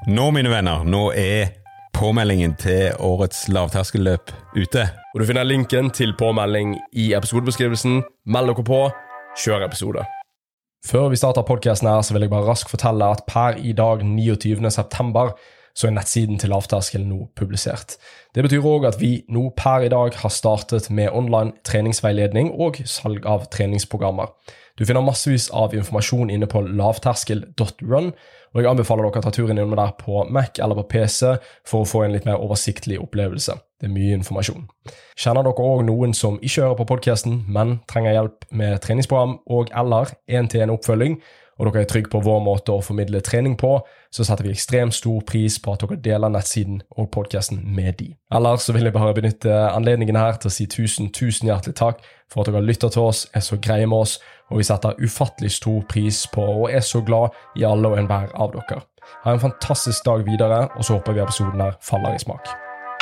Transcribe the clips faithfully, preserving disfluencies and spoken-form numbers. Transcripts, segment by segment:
Nå, mine venner, nå er påmeldingen til årets lavterskelløp ute. Og du finner linken til påmelding i episodebeskrivelsen. Meld dere på, kjør episode. Før vi starter podcasten her, så vil jeg bare raskt fortelle at per i dag, niogtyvende september, så er nettsiden til lavterskel nå publisert. Det betyr også at vi nå per i dag har startet med online treningsveiledning og salg av treningsprogrammer. Du finner massevis av informasjon inne på lavterskel punktum run, og jeg anbefaler dere å ta turen innom der på Mac eller på P C for å få en litt mer oversiktlig opplevelse. Det er mye informasjon. Kjenner dere også noen som ikke hører på podcasten, men trenger hjelp med treningsprogram og eller en-til-en oppfølging, og dere er trygg på vår måte å formidle trening på, så setter vi ekstremt stor pris på at dere deler nettsiden og podcasten med de. Ellers så vil jeg bare benytte anledningen her til å si tusen, tusen hjertelig takk for at dere lytter til oss, er så greie med oss, og vi setter ufattelig stor pris på og er så glad i alle og enhver av dere. Ha en fantastisk dag videre, og så håper vi episoden her faller i smak.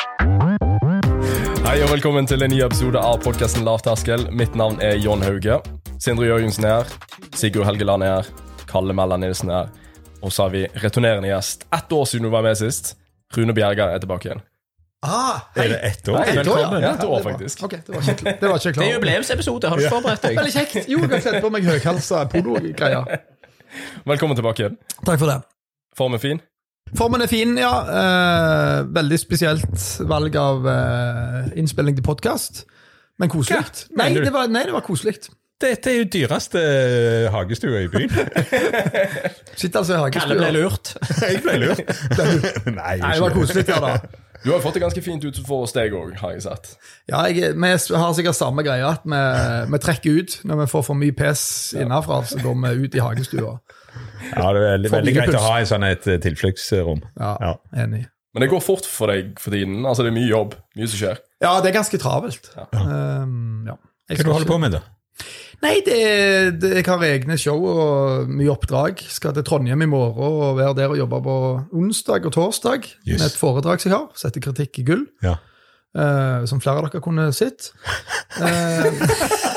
Hei og velkommen til en ny episode av podcasten Lavterskel. Mitt navn er John Hauge. Sindre Jørgensen er her, Sigurd Helgeland er her, Kalle Mella Nilsen er her, og så har vi returnerende gjest. Ett år siden du var med sist. Rune Bjerger er tilbake igjen. Ah, hei. Er det ett år? Hei, ett år, ja. Ja, ett år faktisk. Ok, det var ikke, det var ikke klart. Det er jubileumsepisode, har du forberedt deg? Veldig kjekt. Jo, jeg har sett på meg høyhalsa polo-greier. Velkommen tilbake igjen. Takk for det. Formen fin? Formen er fin, ja. Eh, veldig spesielt valg av eh, innspilling til podcast. Men koselikt. Hva? Nei, Mener du? det var, nei, det var koselikt. Dette er jo dyreste hagestua i byen. Sitter altså i hagestua. Kalle ble lurt. Jeg ble lurt. Nei, Nei, det var koselikt her da. Du har fått det ganske fint ut for oss deg også, har jeg sett. Ja, jeg, vi har sikkert samme greie at vi, vi trekker ut når vi får for mye pes innenfra, så går vi ut i hagestua. Ja, det er veldig, veldig greit å ha en sånn et tilfluktsrom. Ja, Ja. enig. Men det går fort for deg for tiden. Altså, det er mye jobb, mye som skjer. Ja, det er ganske travelt. Ja. Um, ja. Hva Jeg du skal holder ikke- på med da? Nei, det, det, jeg har egne show og mye oppdrag. Skal til Trondheim i morgen og være der og jobbe på onsdag og torsdag. Yes. Med et foredrag som jeg har, setter kritikk i gull. Ja. eh, som flere av dere kunne sett. Eh,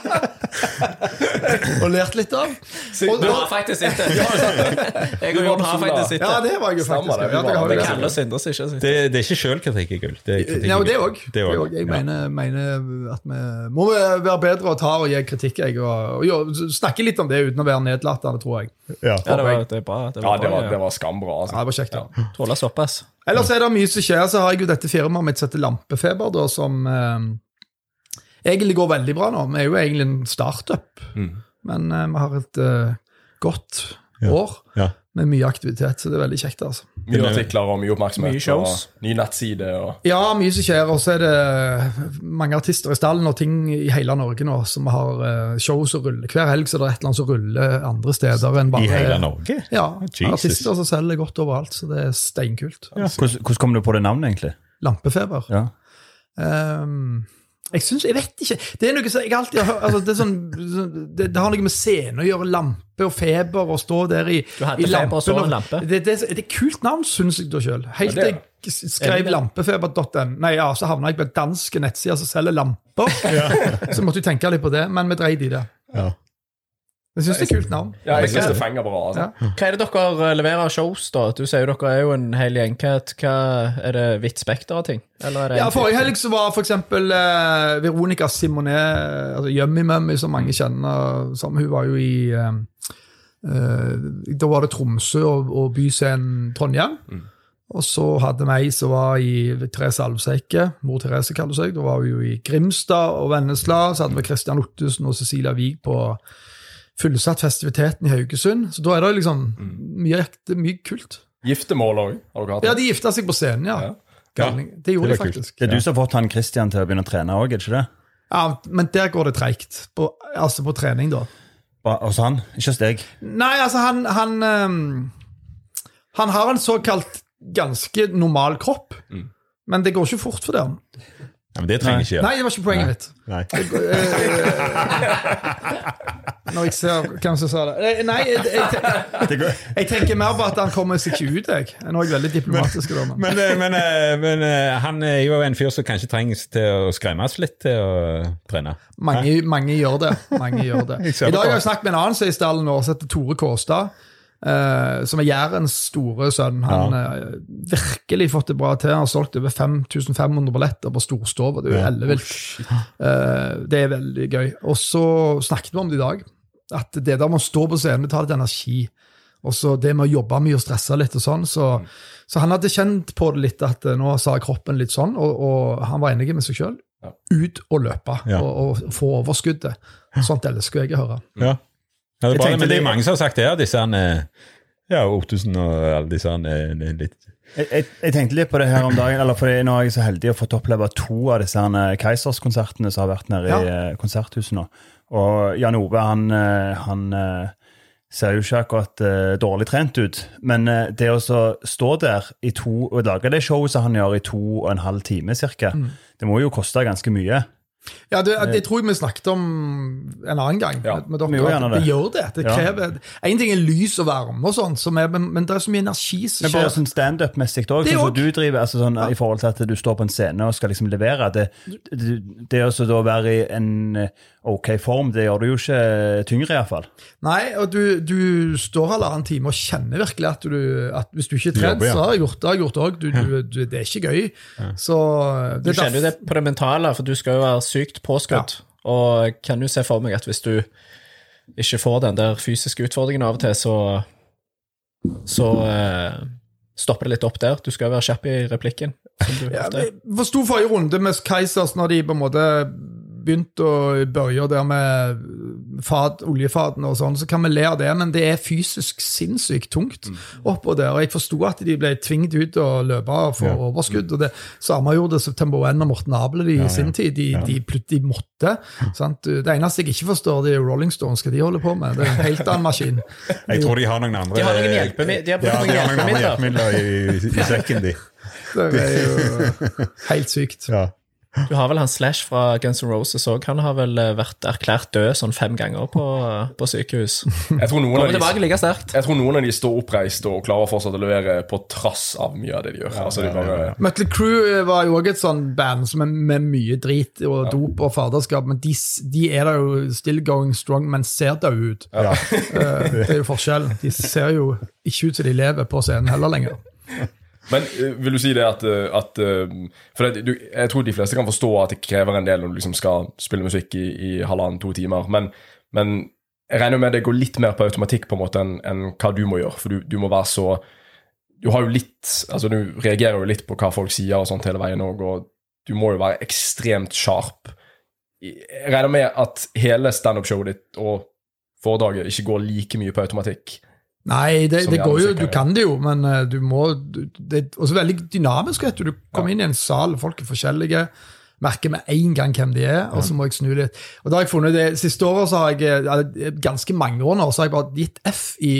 og lært litt av. Og, Du har faktisk sett det. Jeg og Jon har faktisk sett ja, det. det var jeg jo Stemmer faktisk. det, vi Ja, var- dere har jo det det. kan- Kalle og Sindre som ikke har sett Det, det. det er ikke selvkritikk i gull. Det er kritikk Ja, i og det gull. òg. Det er også. Jeg Ja. mener, mener at vi må være bedre å ta og gi kritikk. Jeg, og, og jo, snakke litt om det uten å være nedlatende, tror jeg. Ja. Ja, det var, det er bra. Det Ja, var, det var, bra, det var skambra. Altså. Ja, det var kjekt. Ja. Tåler såpass. Ellers er det mye som skjer, så har jeg jo dette firmaet mitt som heter Lampefeber, da, som eh, egentlig går veldig bra nå. Vi er jo egentlig en startup, Mm. men eh, vi har et eh, godt Ja. år Ja. med mye aktivitet, så det er veldig kjekt, altså. Mye artikler og mye oppmerksomhet. Mye shows. Og ny nettside. Og... Ja, mye som skjer, og så er det mange artister i stallen og ting i hele Norge nå, som har eh, show som ruller. Hver helg så er det et eller annet som ruller andre steder enn bare... I hele Norge? Ja, Jesus. artister som selger godt overalt, så det er steinkult. Hvordan, hvordan kom du på det navnet, egentlig? Lampefeber. Ja. Um, jeg synes, jeg vet ikke. Det er noe som jeg alltid har hørt, altså, det, er sånn, det, det har noe med scene å gjøre, lampe og feber, og stå der i, Du hadde i feber og så en lampen. lampe. Det, det, det er et kult navn, synes jeg da selv. Helt Ja, til det er jeg s- skrev Er det det? lampefeber punktum n. Nei, ja, så havnet jeg på en dansk nettside som selger lamper. Så måtte jeg tenke litt på det, men vi dreide i det. Ja. Jeg synes det er et kult navn. Ja, jeg synes det fenger bra. Altså. Ja. Hva er det dere leverer av shows, da? Du sier jo dere er jo en hel gjeng. Hva, hva er det vidt spekter av ting? Eller er det Ja, en forrige type? helg så var for eksempel eh, Veronica Simonet, altså Yummy Mummy, som mange kjenner, som hun var jo i eh, eh, da var det Tromsø og, og byscenen Trondheim. Og så hadde vi ei som var i Therese Alvseike, mor Therese kaller seg. Da var vi jo i Grimstad og Vennesla. Så hadde vi Christian Ottesen og Cecilia Wiig på fullsatt festiviteten i Haugesund. Så da er det liksom mye, ekte- mye kult. Giftermål også, har dere hatt Ja, det? de gifta seg på scenen, ja. Ja. Galning. Det gjorde det de var kult. faktisk. Det er du som har fått han Christian til å begynne å trene også, er det ikke det? Ja, men der går det tregt. På, altså på trening, da. Ba- Også han, ikke hos deg. Nei, altså, han Han, ehm, han har en såkalt ganske normal kropp, men det går ikke fort for det. Ja, men det trenger ikke gjøre. Nei, det var ikke poenget mitt. Nei. Når jeg ser hvem som sa det. Eh, Nei, jeg, jeg, Det går. jeg tenker mer på at han kommer seg ikke ut, jeg. Nå er jeg veldig diplomatisk. Da, men. Men, eh, men, eh, men eh, han er jo en fyr som kanskje trengs til å skremmes litt til å trene. Mange, mange gjør det. Mange gjør det. Jeg ser I dag det har på. jeg snakket med en annen som er i stallen nå, som heter Tore Kåstad. eh, som er Jærens store sønn. Han har ja. eh, virkelig fått det bra til. Han har solgt over fem tusen fem hundre billetter på Storstova. Det er jo ja. ellevilt. Oh, eh, det er veldig gøy. Og så snakket vi om det i dag, at det der med å stå på scenen, det tar litt energi. Og så det med å jobbe mye og stresse litt og sånn, så, mm. så han hadde kjent på det litt, at nå sa kroppen litt sånn, og, og han var enig med seg selv. Ja. Ut og løpe, ja. og, og få overskuddet. Sånt elsker jeg å høre. Ja. Ja, det, er bare, men det er mange som har sagt det her, disse ja, Ottesen og alle disse litt. Jeg, jeg, jeg tenkte litt på det her om dagen, eller for nå er jeg så heldig å få oppleve to av disse Keisers-konsertene som har vært nede ja. i konserthuset nå. Og Jan Ove, han, han ser jo ikke akkurat uh, dårlig trent ut, men uh, det å så stå der i to, og lage det showet som han gjør i to og en halv time cirka, mm. det må jo koste ganske mye. Ja, det, det tror jeg vi snakket om en annen gang ja, med dere, at det. det gjør det. Det krever, ja. En ting er lys og varme og sånt, som er, men, men det er så mye energi som skjer. Men bare sånn stand-up-messig også, sånn som du driver, altså sånn, ja. i forhold til at du står på en scene og skal liksom levere, det, det, det å da være i en ok form, det gjør du jo ikke tyngre i hvert fall. Nei, og du, du står halvannen time og kjenner virkelig at du, at hvis du ikke er trent, ja. så har jeg gjort det, har jeg gjort det også. Du, du, du, det er ikke gøy. Ja. Så, det du kjenner jo det på det mentale, for du skal jo være sykt påskrudd, ja. og kan du se for meg at hvis du ikke får den der fysiske utfordringen av og til, så, så eh, stopper det litt opp der. Du skal være kjapp i replikken. Ja, jeg forstod forrige runde med Keisers når de på en måte begynte å børje der med fad, oljefaden og sånn, så kan vi le av det, men det er fysisk sinnssykt tungt oppå der, og jeg forstod at de ble tvingt ut å løpe for ja. overskudd, og det samme gjorde September One og Morten Abel i ja, ja. sin tid, de, ja. de, de, de måtte, sant? Det eneste jeg ikke forstår, det er Rolling Stones, hva de holder på med, det er en helt annen maskin. Jeg tror de har noen andre... De har noen hjelpemidler, de har ja, noen hjelpemidler. hjelpemidler i, i sekken, de. Det er jo helt sykt. Ja. Du har vel han Slash fra Guns N' Roses også. Han har vel vært erklært død sånn fem ganger på, på sykehus. Jeg tror, noen av de, like sterkt. jeg tror noen av de står oppreist og klarer fortsatt å levere på trass av mye av det de gjør. Ja, altså, de bare... ja, ja. Mötley Crüe var jo også et sånn band som er med mye drit og ja. dop og faderskap, men de, de er da jo still going strong, men ser da ut. Ja. Det er jo forskjell. De ser jo ikke ut som de lever på scenen heller lenger. Men vil du si det at, at for det, du, jeg tror de fleste kan forstå at det krever en del når du liksom skal spille musikk i, i halvannen, to timer, men, men jeg regner med det går litt mer på automatikk på en måte enn, enn hva du må gjøre, for du, du må være så, du har jo litt, altså du reagerer jo litt på hva folk sier og sånt hele veien også, og du må jo være ekstremt sharp. Jeg regner med at hele stand-up-showet ditt og foredraget ikke går like mye på automatikk. Nei, det, det går jo, du kan det jo, men uh, du må, du, det er også veldig dynamisk, vet du, du kommer ja. inn i en sal, folk er forskjellige, merker med en gang hvem de er, ja. og så må jeg snu litt. Og da har jeg funnet det, siste året så har jeg, ja, ganske mange år nå, så har jeg bare gitt F i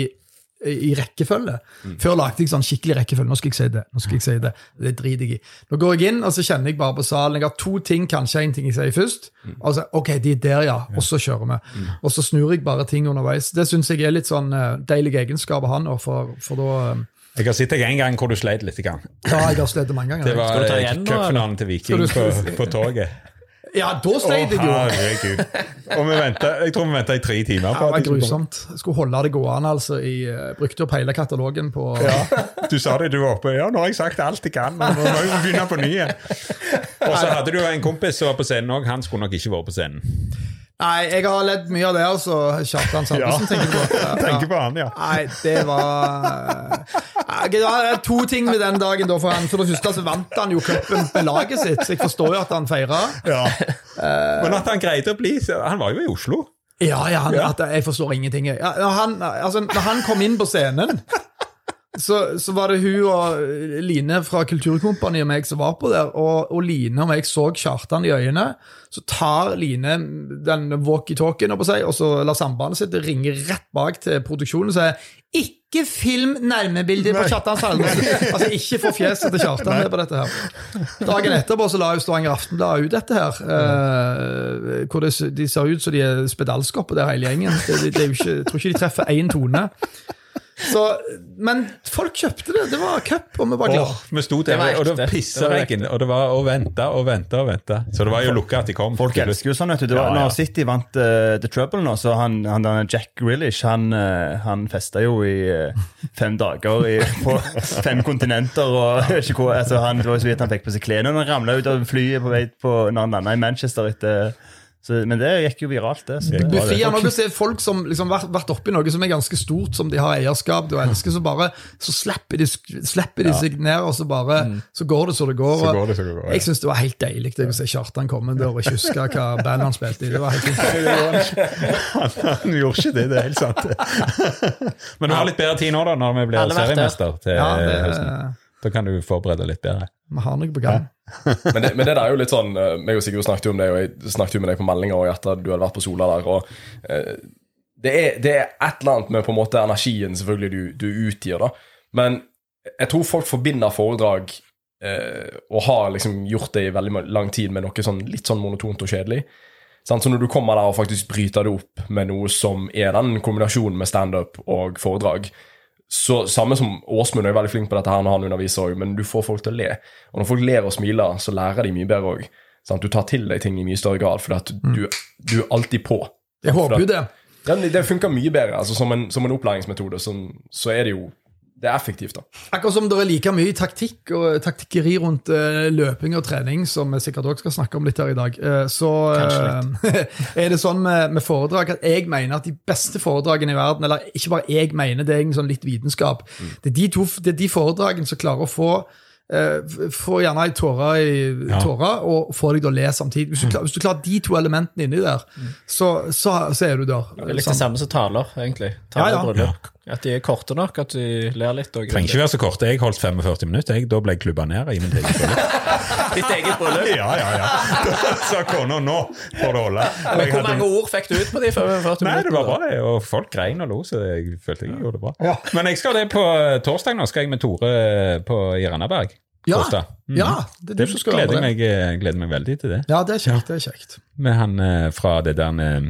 i rekkefølge. Mm. Før lagde jeg sånn skikkelig rekkefølge. Nå skal jeg si det. Nå skal jeg si det. Det driter jeg i. Nå går jeg inn, og så kjenner jeg bare på salen. Jeg har to ting, kanskje en ting jeg sier først. Mm. Og så, ok, de er der, ja. Og så kjører vi. Mm. Og så snur jeg bare ting underveis. Det synes jeg er litt sånn uh, deilig egenskap av han, og for, for da... Um, jeg har sett deg en gang hvor du sleit litt i gang. Ja, jeg har slitt mange ganger. Det var cupfinalen til Viking på, på toget. Ja, da sleit jeg jo. Å, herregud. Og vi ventet, jeg tror vi ventet i tre timer. Ja, det var grusomt. Jeg skulle holde det gående, altså. Jeg brukte opp hele katalogen på... Ja, du sa det, du var oppe. Ja, nå har jeg sagt alt jeg kan. Nå må vi begynne på nye. Og så hadde du en kompis som var på scenen også. Han skulle nok ikke være på scenen. Nei, jeg har ledd mye av det, altså. Kjartan Sandesen, ja. tenker på. Ja. tenker på han, ja. Nei, det var... Det var to ting med den dagen da, for han, for det første så vant han jo cupen med laget sitt, så jeg forstår jo at han feirer. Ja. Men at han greide å bli, han var jo i Oslo. Ja, ja, han, at jeg forstår ingenting. Ja, når, han, altså, når han kom inn på scenen, så, så var det hun og Line fra Kulturkompani og meg som var på der, og, og Line og meg så Kjartan i øynene, så tar Line den walkie-talkien opp på seg, og så lar sambandet sitt ringe rett bak til produksjonen og sier, ikke film nærmebilder på Kjartan Salmesen. Altså, ikke få fjeset til Kjartan med på dette her. Dagen etterpå så la jo Stavanger Aftenblad ut dette her, eh, hvor det, de ser ut som de er spedalskapet der hele gjengen. Det, det, det er jo ikke, jeg tror ikke de treffer en tone. Så, men folk kjøpte det. Det var cup, og vi var glad. Åh, vi stod der, og det var pisseregn, og det var å vente og vente og vente. Så det var jo lukket at de kom. Folk elsker jo sånn, vet du. Det var, ja, ja. Når City vant uh, The Trouble nå, så han, han Jack Grealish, han, uh, han festet jo i uh, fem dager i, på fem kontinenter, og ikke hvor, altså, han, det var så vidt han fikk på seg klene, og han ramlet ut av flyet på vei på når han landet i Manchester etter... Så, men det gikk jo viralt det. Så det befrier noe å se folk som liksom vært oppe i noe som er ganske stort, som de har eierskap og elsker, så bare så slipper de, slipper de ja. seg ned, og så bare mm. så går det så det går. Så går det, så det går ja. Jeg synes det var helt deilig det, å se Kjartan komme der og ikke huske hva band han spilte i. Det var helt fint. han, han gjorde ikke det, det er helt sant. Men du har litt bedre tid nå da, når vi blir seriemester til ja, det, høsten. Da kan du forberede litt bedre. Vi har noe på gang. men, det, men det der er jo litt sånn, meg og Sigurd snakket om det, og jeg snakket jo med deg på meldinger, og at du hadde vært på Sola der, og eh, det, er, det er et eller annet med på en måte energien selvfølgelig du, du utgir da, men jeg tror folk forbinder foredrag eh, og har liksom gjort det i veldig lang tid med noe sånn, litt sånn monotont og kjedelig. Så når du kommer der og faktisk bryter det opp med noe som er den kombinasjonen med stand-up og foredrag, så samme som Åsmund er veldig flink på dette her når han underviser også, men du får folk til å le. Og når folk ler og smiler, så lærer de mye bedre også. Sånn, du tar til deg ting i mye større grad, for at du, du er alltid på. Jeg håper jo det. Ja, det funker mye bedre. Altså, som, en, som en opplæringsmetode, så, så er det jo det er effektivt da. Akkurat som det er like mye taktikk og taktikkeri rundt uh, løping og trening, som vi sikkert også skal snakke om litt her i dag, uh, så uh, er det sånn med, med foredrag at jeg mener at de beste foredragene i verden, eller ikke bare jeg mener, det er en sånn litt vitenskap, mm. det, er de to, det er de foredragene som klarer å få Uh, få gjerne i tårer i ja. tårer og få deg til å le samtidig. Hvis du, klar, hvis du klarer de to elementene inni der, mm. så, så, så er du der. Det er litt det samme som taler, egentlig. Taler ja, ja. Ja. At de er korte nok, at de ler litt. Og trenger ikke være så korte. Jeg holdt førtifem minutter, jeg. Da ble jeg klubba ned i min eget bryllup. Ditt eget bryllup? Ja, ja, ja. Da sa kona nå for å holde. Men hvor mange ord fikk du ut på de førtifem minutter? Nei, det var bra det, og folk grein og lo, så jeg følte jeg gjorde det bra. Ja. Men jeg skal det på torsdag nå, skal jeg med Tore på Randaberg. Ja, mm. ja, det er du det som skal gleder gjøre det. Jeg gleder meg veldig til det. Ja, det er kjekt, det er kjekt. Med han eh, fra det der eh,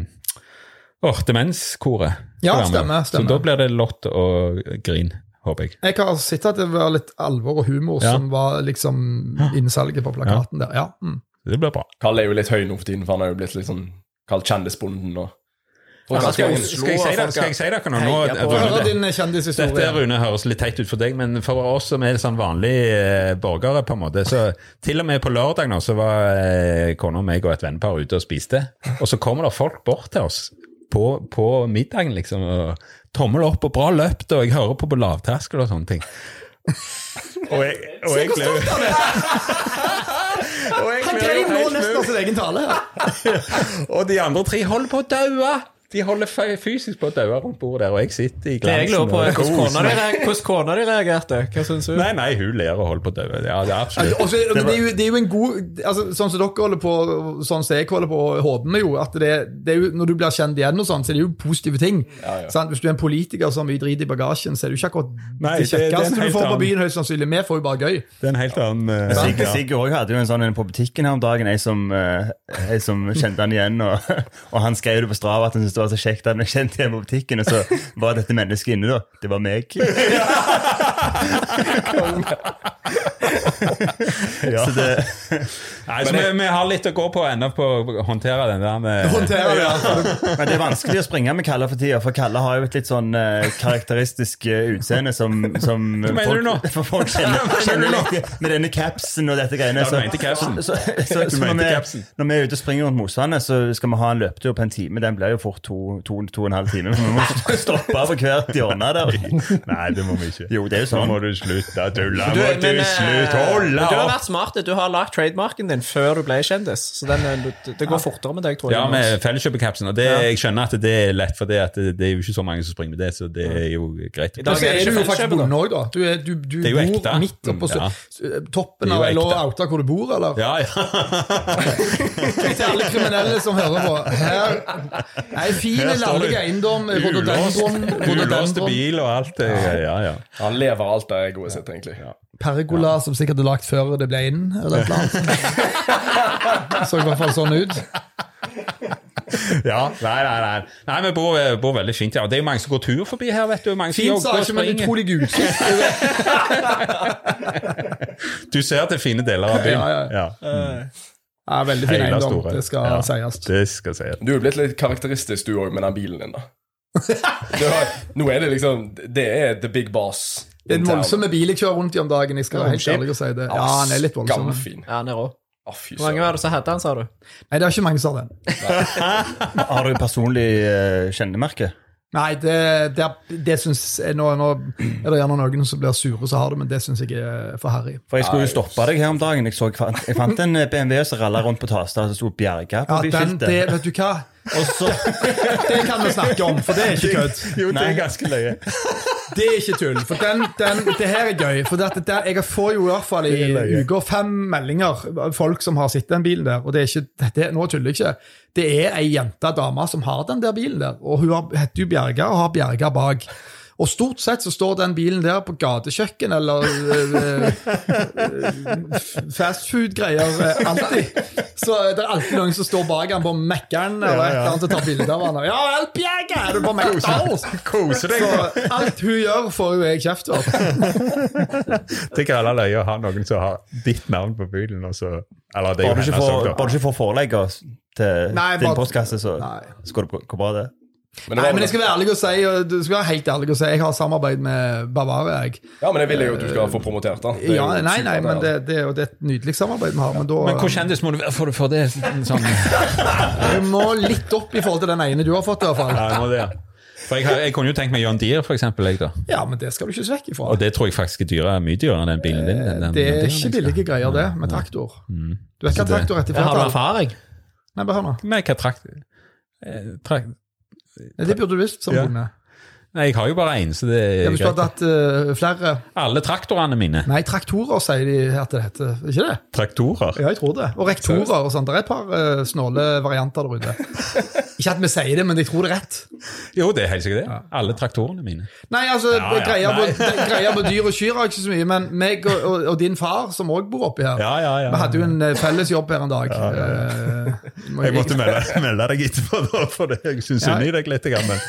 oh, demenskoret. Ja, stemmer, stemmer. Så da blir det lott og grin, håper jeg. Jeg har sett at det var litt alvor og humor ja. som var liksom innsalget på plakaten ja. der. Ja. Mm. Det blir bra. Kalle er jo litt høy nå for tiden, for han har jo blitt litt sånn kalt kjendisbonden og Ja, skal, jeg, skal, jeg si det, skal jeg si det nå? nå Høre din kjendishistorie. Dette Rune høres litt teit ut for deg, men for oss som er sånn vanlige eh, borgere på en måte, så til og med på lørdag nå så var eh, kona og meg og et vennepar ute og spiste, og så kommer det folk bort til oss på, på middagen liksom, og tommel opp og bra løpt, og jeg hører på på lavterskel og sånne ting. og jeg, og jeg ble Han greier nå nesten av sin egen tale. Og de andre tre holder på å daue. De holder fysisk på å daue rundt bordet der, og jeg sitter i glansen. Det jeg lurer på er hvordan kona de reagerte. Hva synes du? Nei, nei, hun ler og holder på å daue. Ja, det er absolutt. Altså, det, det, er jo, det er jo en god, altså, sånn som dere holder på, sånn som jeg holder på, håper vi jo, at det, det er jo, når du blir kjent igjen og sånn, så er det jo positive ting. Ja, ja. Sant? Hvis du er en politiker som mye drit i bagasjen, så er det jo ikke akkurat nei, det kjekkeste du får på byen, høyst sannsynlig. Vi får jo bare gøy. Det er en helt annen... Uh, Sigurd ja. Sigurd hadde jo en sånn en på butikken her om dagen, jeg som, uh, jeg som kjente han igjen, og, og han skrev det på Strava at han syntes det var så kjekt at han kjente igjen på butikken, og så var dette mennesket inne da. Det var meg. ja. Så det... Nei, så vi, vi har litt å gå på enda på å håndtere den der med... Håndtere, ja. Men det er vanskelig å springe med Kalle for tida, for Kalle har jo et litt sånn uh, karakteristisk uh, utseende som, som folk, for folk kjenner, kjenner litt med denne capsen og dette greiene. Ja, du mente capsen. Så, så, så, så når, vi, når vi er ute og springer rundt Mosvannet, så skal vi ha en løpetur på en time. Den blir jo fort to, to, to og en halv time. Vi må stoppe på hvert hjørne der. Nei, det må vi ikke. Jo, det er jo sånn. Nå må du slutte, tulla. Må du, du slutte, holde Du har vært smart. Du har lagt trademarken din før du ble kjendis. Så den, det går fortere med deg, tror jeg. Ja, med felleskjøpekapsen. Og det, ja. jeg skjønner at det er lett, for det, at det, det er jo ikke så mange som springer med det, så det er jo greit. I dag er det ikke faktisk bonde også, da. Du, er, du, du er bor ekte. Midt oppe på ja. toppen av eller outa hvor du bor, eller? Ja, ja. Til alle kriminelle som hører på. Her er fin lallige eiendom, ulåste bil og alt. Ja, ja. Han lever alt det gode sitt, egentlig. Ja. Pergola, som sikkert er lagt før det ble inn, eller et eller annet. Så i hvert fall sånn ut. Ja, nei, nei, nei. Nei, vi bor, bor veldig fint. Ja. Det er jo mange som går tur forbi her, vet du. Mange som Fint, sa jogger og ikke, men springer. utrolig utsikt. Du ser til fine deler av byen. Ja, ja. Ja. Ja, veldig fin Hele eiendom, store. det skal Ja. sies. Det skal sies. Du er blitt litt karakteristisk du også med den bilen din da. Det var, nå er det liksom, det er the big boss. Det er en voldsom bil jeg kjører rundt i om dagen, jeg skal være helt Homeskip. ærlig å si det. Ja, han er litt voldsom. Skamfin. Ja, han er rå. Å, fy Hvor mange var det som hadde han, sa du? Nei, det er ikke mange som har den. Har du personlig uh, kjennemerke? Nei, det, det, det synes jeg, nå, nå er det gjerne noen som blir sure som har det, men det synes jeg er for herrig. For jeg skulle jo stoppe deg her om dagen. Jeg, så, jeg, fant, jeg fant en B M W som rallet rundt på Tasta, det stod Bjerga på Ja, den, skiltet. det, vet du hva? Og så Det kan vi snakke om, for det er ikke kødd. Jo, det er ganske løye. Det er ikke tull, for den, den, det her er gøy. For det, det, jeg får jo i hvert fall i uker fem meldinger av folk som har sett den bilen der, og det er ikke, det, nå tuller jeg ikke. Det er en jente, dame, som har den der bilen der, og hun har, heter jo Bjerga og har Bjerga bak. Og stort sett så står den bilen der på gatekjøkken eller uh, fastfood-greier uh, alltid. Så det er alltid noen som står bak han på Mækkern eller et eller annet og tar bilder av han. Ja, vel, Bjerga, er du på McDonald's? Koser deg. Så alt hun gjør får jo jeg kjeft for. Det er greit løye å ha noen som har ditt navn på bilen, og så eller det er jo bare du ikke hennes får, også, da. bare du ikke får forelegger til Nei, din bare- postkasse, så Nei. skal det gå bra det. Men det Nei, var, men jeg skal være ærlig å si, og du skal være helt ærlig å si, jeg har samarbeid med Bavaria, jeg. ja, men det vil jeg jo at du skal få promotert da. Det er Ja, jo nei, nei, supert, men det, altså. det, er jo- det er et nydelig samarbeid vi har, men da Men hvor kjendis må du være for å få det? Sånn, jeg må litt opp i forhold til den ene du har fått i hvert fall. ja, jeg må det. For jeg, har- jeg kunne jo tenkt meg John Deere, for eksempel. Jeg, da. Ja, men det skal du ikke svekke ifra. Og det tror jeg faktisk er dyrere, mye dyrere enn den bilen din. Den, den, Det er den ikke billige greier det, med traktor. Du vet hva det- traktor er til Ja, har du flertall? erfaring? Nei, bare hør nå. Med hva trakt... eh, trakt Nei, Det burde du visst som Ja. bonde. Nei, jeg har jo bare én, så det Ja, er hvis du hadde greit. hatt uh, flere... Alle traktorene mine. Nei, traktorer sier de at det heter. Ikke det? Traktorer? Ja, jeg tror det. Og rektorer og sånn. Det er et par uh, snåle varianter der ute. Ikke at vi sier det, men jeg tror det er rett. Jo, det er helt sikkert det. Alle traktorene mine. Nei, altså, Ja, ja, greier, på, nei. greier på dyr og kyr har jeg ikke så mye, men meg og, og, og din far, som også bor oppi her, Ja, ja, ja. vi hadde jo en eh, felles jobb her en dag. Eh, må Jeg måtte melde, melde deg etterpå, da, for det. Jeg syns synd i deg litt. Grann, men.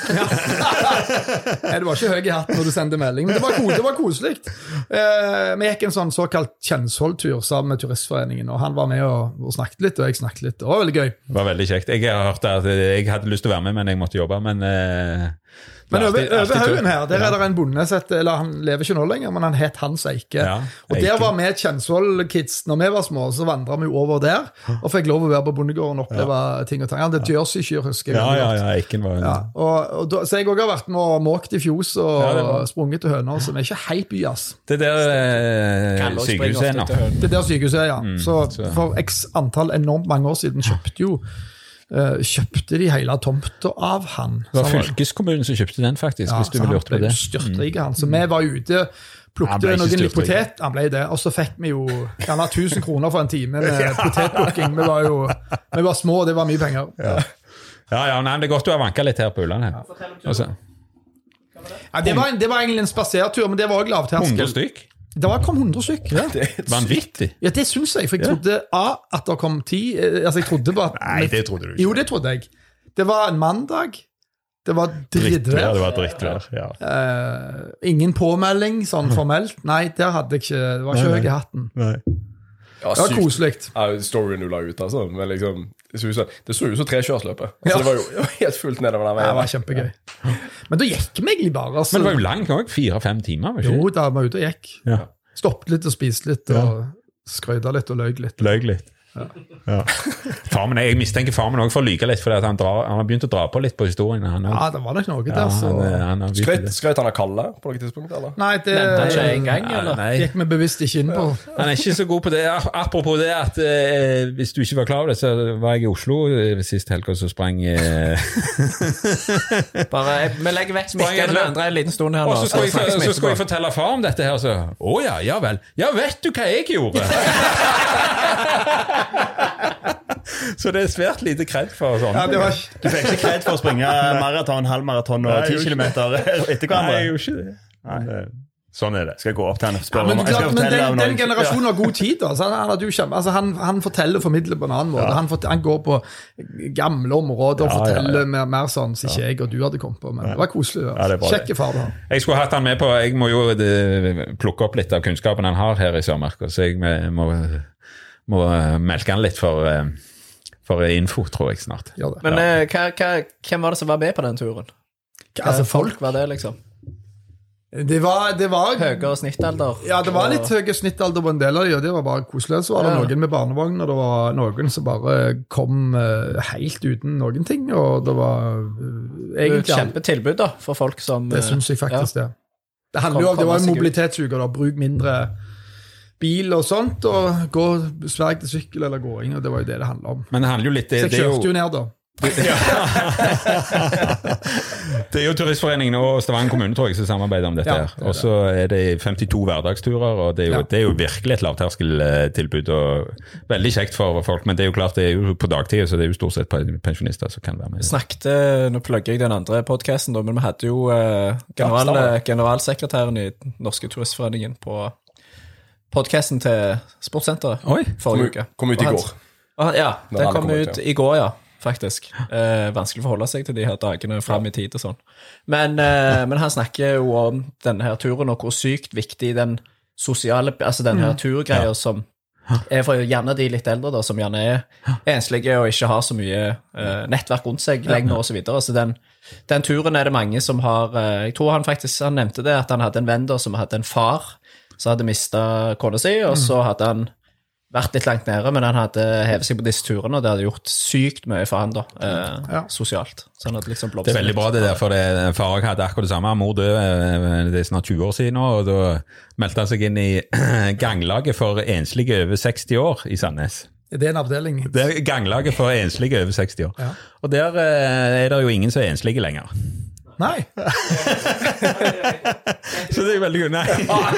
Nei, du var ikke høy i hatten når du sendte melding, men det var, kos, det var koselig. Eh, vi gikk en sånn såkalt Kjensvoll-tur sammen med Turistforeningen, og han var med og, og snakket litt, og jeg snakket litt. Det var veldig gøy. Det var veldig kjekt. Jeg har hørt at jeg hadde lyst til å være med, men jeg måtte jobbe. Men, eh, Men det er over, alltid- alltid over tur. haugen her, der Ja. er det en bonde sett, eller han lever ikke nå lenger, men han het Hans Eike. Ja, og Eike. der var vi Kjensvoll-kids. Når vi var små, så vandret vi jo over der, og fikk lov å være på bondegården og oppleve ting og tang. Han hadde Jersey-kyr, husker jeg. Ja, veldig ja, godt. ja. Eiken var Ja, og, og da, så jeg også har vært med og måkt i fjos og Ja, det var- sprunget til høner, så vi er ikke helt by, ass. Det der eh, Kan også springe sykehuset er ofte nå. til hønen. Det der sykehuset er, ja. så, så- for x antall enormt mange år siden kjøpte jo eh, kjøpte de hele tomta av han. Det var Så han fylkeskommunen som kjøpte den, faktisk. Ja, hvis du så vil han lurte på ble det. jo styrtrik, han. Så vi var ute, Han plukte ble ikke noen litt styrtrik. potet, han ble det, og så fikk vi jo gjerne tusen kroner for en time med potetplukking. Vi var jo vi var små, og det var mye penger. Ja, ja, nei, men Det er godt du har vanka litt her på Ulland. her. Altså, Ja, det, var, en- det var egentlig en spasertur, men det var også hundre lavterskel. stykk? Det var, kom hundre stykk. Ja. Vanvittig. Ja, det syns jeg, for jeg trodde A, at det kom ti eh, Altså, jeg trodde på at Nei, det trodde du ikke. Jo, det trodde jeg. Det var en mandag. Det var Drittvær, drittvær. det var drittvær. Ja. Eh, ingen påmelding sånn formelt. Nei, der hadde jeg ikke. Det var ikke høy i hatten. Nei. Ja, Det var sykt. koselig. Ja, storyen du la ut, altså. Men liksom, det så ut som, det så ut som trekjørsløpet. Altså, Ja. Det var jo det var helt fullt nedover den Det veien. var kjempegøy. Men da gikk vi egentlig bare. Altså. Men det var jo langt òg. Fire-fem timer. var det Jo, ikke? da var vi ute og gikk. Ja. Stoppet litt og spiste litt og skrøyta litt og løy litt. Løy litt. Ja. Far min, jeg mistenker far min også for å lyge litt, for han, drar, han har begynt å dra på litt på historiene. Han, også. Ja, det var nok noe ja, der, så han, eh, han har begynt Skrøt, det. skrøt han av Kalle på noe tidspunkt, eller? Nei, det Nevnte han ikke en gang, eller? Nei, gikk vi bevisst ikke inn på. han er ikke så god på det. Apropos det at eh, hvis du ikke var klar over det, så var jeg i Oslo eh, sist helg, og så sprang eh, Bare, jeg, vi legger vekk Sprang smikkene et med løp. andre en liten stund her nå. Og så skal, jeg, snakkes vi så skal jeg etterpå. fortelle far om dette her, så Å ja, ja vel. Ja, vet du hva jeg gjorde? Så det er svært lite kred for sånn. Ja, det var Du fikk ikke kred for å springe maraton, halvmaraton og Nei, jeg ti gjorde kilometer etter Nei, jeg hverandre. gjorde ikke det. Men, eh, Sånn er det. Skal jeg gå opp til han og Ja, spørre men, om jeg skal klart, men fortelle den, om den noe? generasjonen har god tid. Da. Så han, han, hadde jo kjempe, altså han, han forteller og formidler på en annen måte. Ja. Han, fort, han går på gamle områder og Ja, forteller ja, ja. Mer, mer sånn som ikke jeg og du hadde kommet på. Men det var koselig. Ja, det er bra, det. Kjekke far. Da. Jeg skulle hatt han med på, jeg må jo det, plukke opp litt av kunnskapen han har her i Sørmarka, så jeg må, må melke han litt for, for info, tror jeg snart. Gjør det. Men Ja. eh, hva, hva, hvem var det som var med på den turen? Hva Altså, folk var det, liksom? Det var, det var Høyere snittalder? Ja, det var litt og- høye snittalder på en del av de, og det var bare koselig. Så var det Ja. noen med barnevogn, og det var noen som bare kom eh, helt uten noen ting, og det var uh, Det er jo et egentlig kjempetilbud da, for folk som Det syns jeg faktisk det. Det handler jo om, Kom- det var komme en seg ut. mobilitetsuke, da. Bruk mindre bil og sånt, og gå sverg til sykkel eller gåing, og det var jo det det handler om. Men det handler jo litt, det, Så jeg det er kjørte jo... jo ned, da. Det er jo Turistforeningen og Stavanger kommune tror jeg som samarbeider om dette Ja, her. det er Og så er det femtito hverdagsturer, og det er jo, Ja. det er jo virkelig et lavterskeltilbud. Og veldig kjekt for folk, men det er jo klart det er jo på dagtid, så det er jo stort sett pensjonister som kan være med. Snakket, nå plugger jeg den andre podcasten, da, men vi hadde jo eh, general, stemmer. generalsekretæren i Norske Turistforeningen på podcasten til Sportsenteret Oi, forrige uke. Kom ut i Og han- går. og han- Ja, Når den alle kom kom ut, ut ja. i går, ja. Faktisk. Eh, vanskelig å forholde seg til de her dagene frem i tid og sånn. Men, eh, men han snakker jo om denne her turen, og hvor sykt viktig den sosiale, altså den her turgreia som er for gjerne de litt eldre, da, som gjerne er enslige og ikke har så mye eh, nettverk rundt seg lenger, og så videre. Så den, den turen er det mange som har eh, Jeg tror han faktisk han nevnte det, at han hadde en venn da som hadde en far som hadde mistet kona si, og så hadde han vært litt langt nede, men han hadde hevet seg på disse turene, og det hadde gjort sykt mye for han da, eh, Ja. sosialt. Så han hadde liksom Det er veldig bra det der, for det, far hadde akkurat det samme. Mor døde, eh, det er snart tjue år siden nå, og da meldte han seg inn i ganglaget for enslige over seksti år i Sandnes. Det er en avdeling. Det er ganglaget for enslige over seksti år. Ja. Og der eh, er det jo ingen som er enslige lenger. Nei. Så det er veldig gøy. Nei.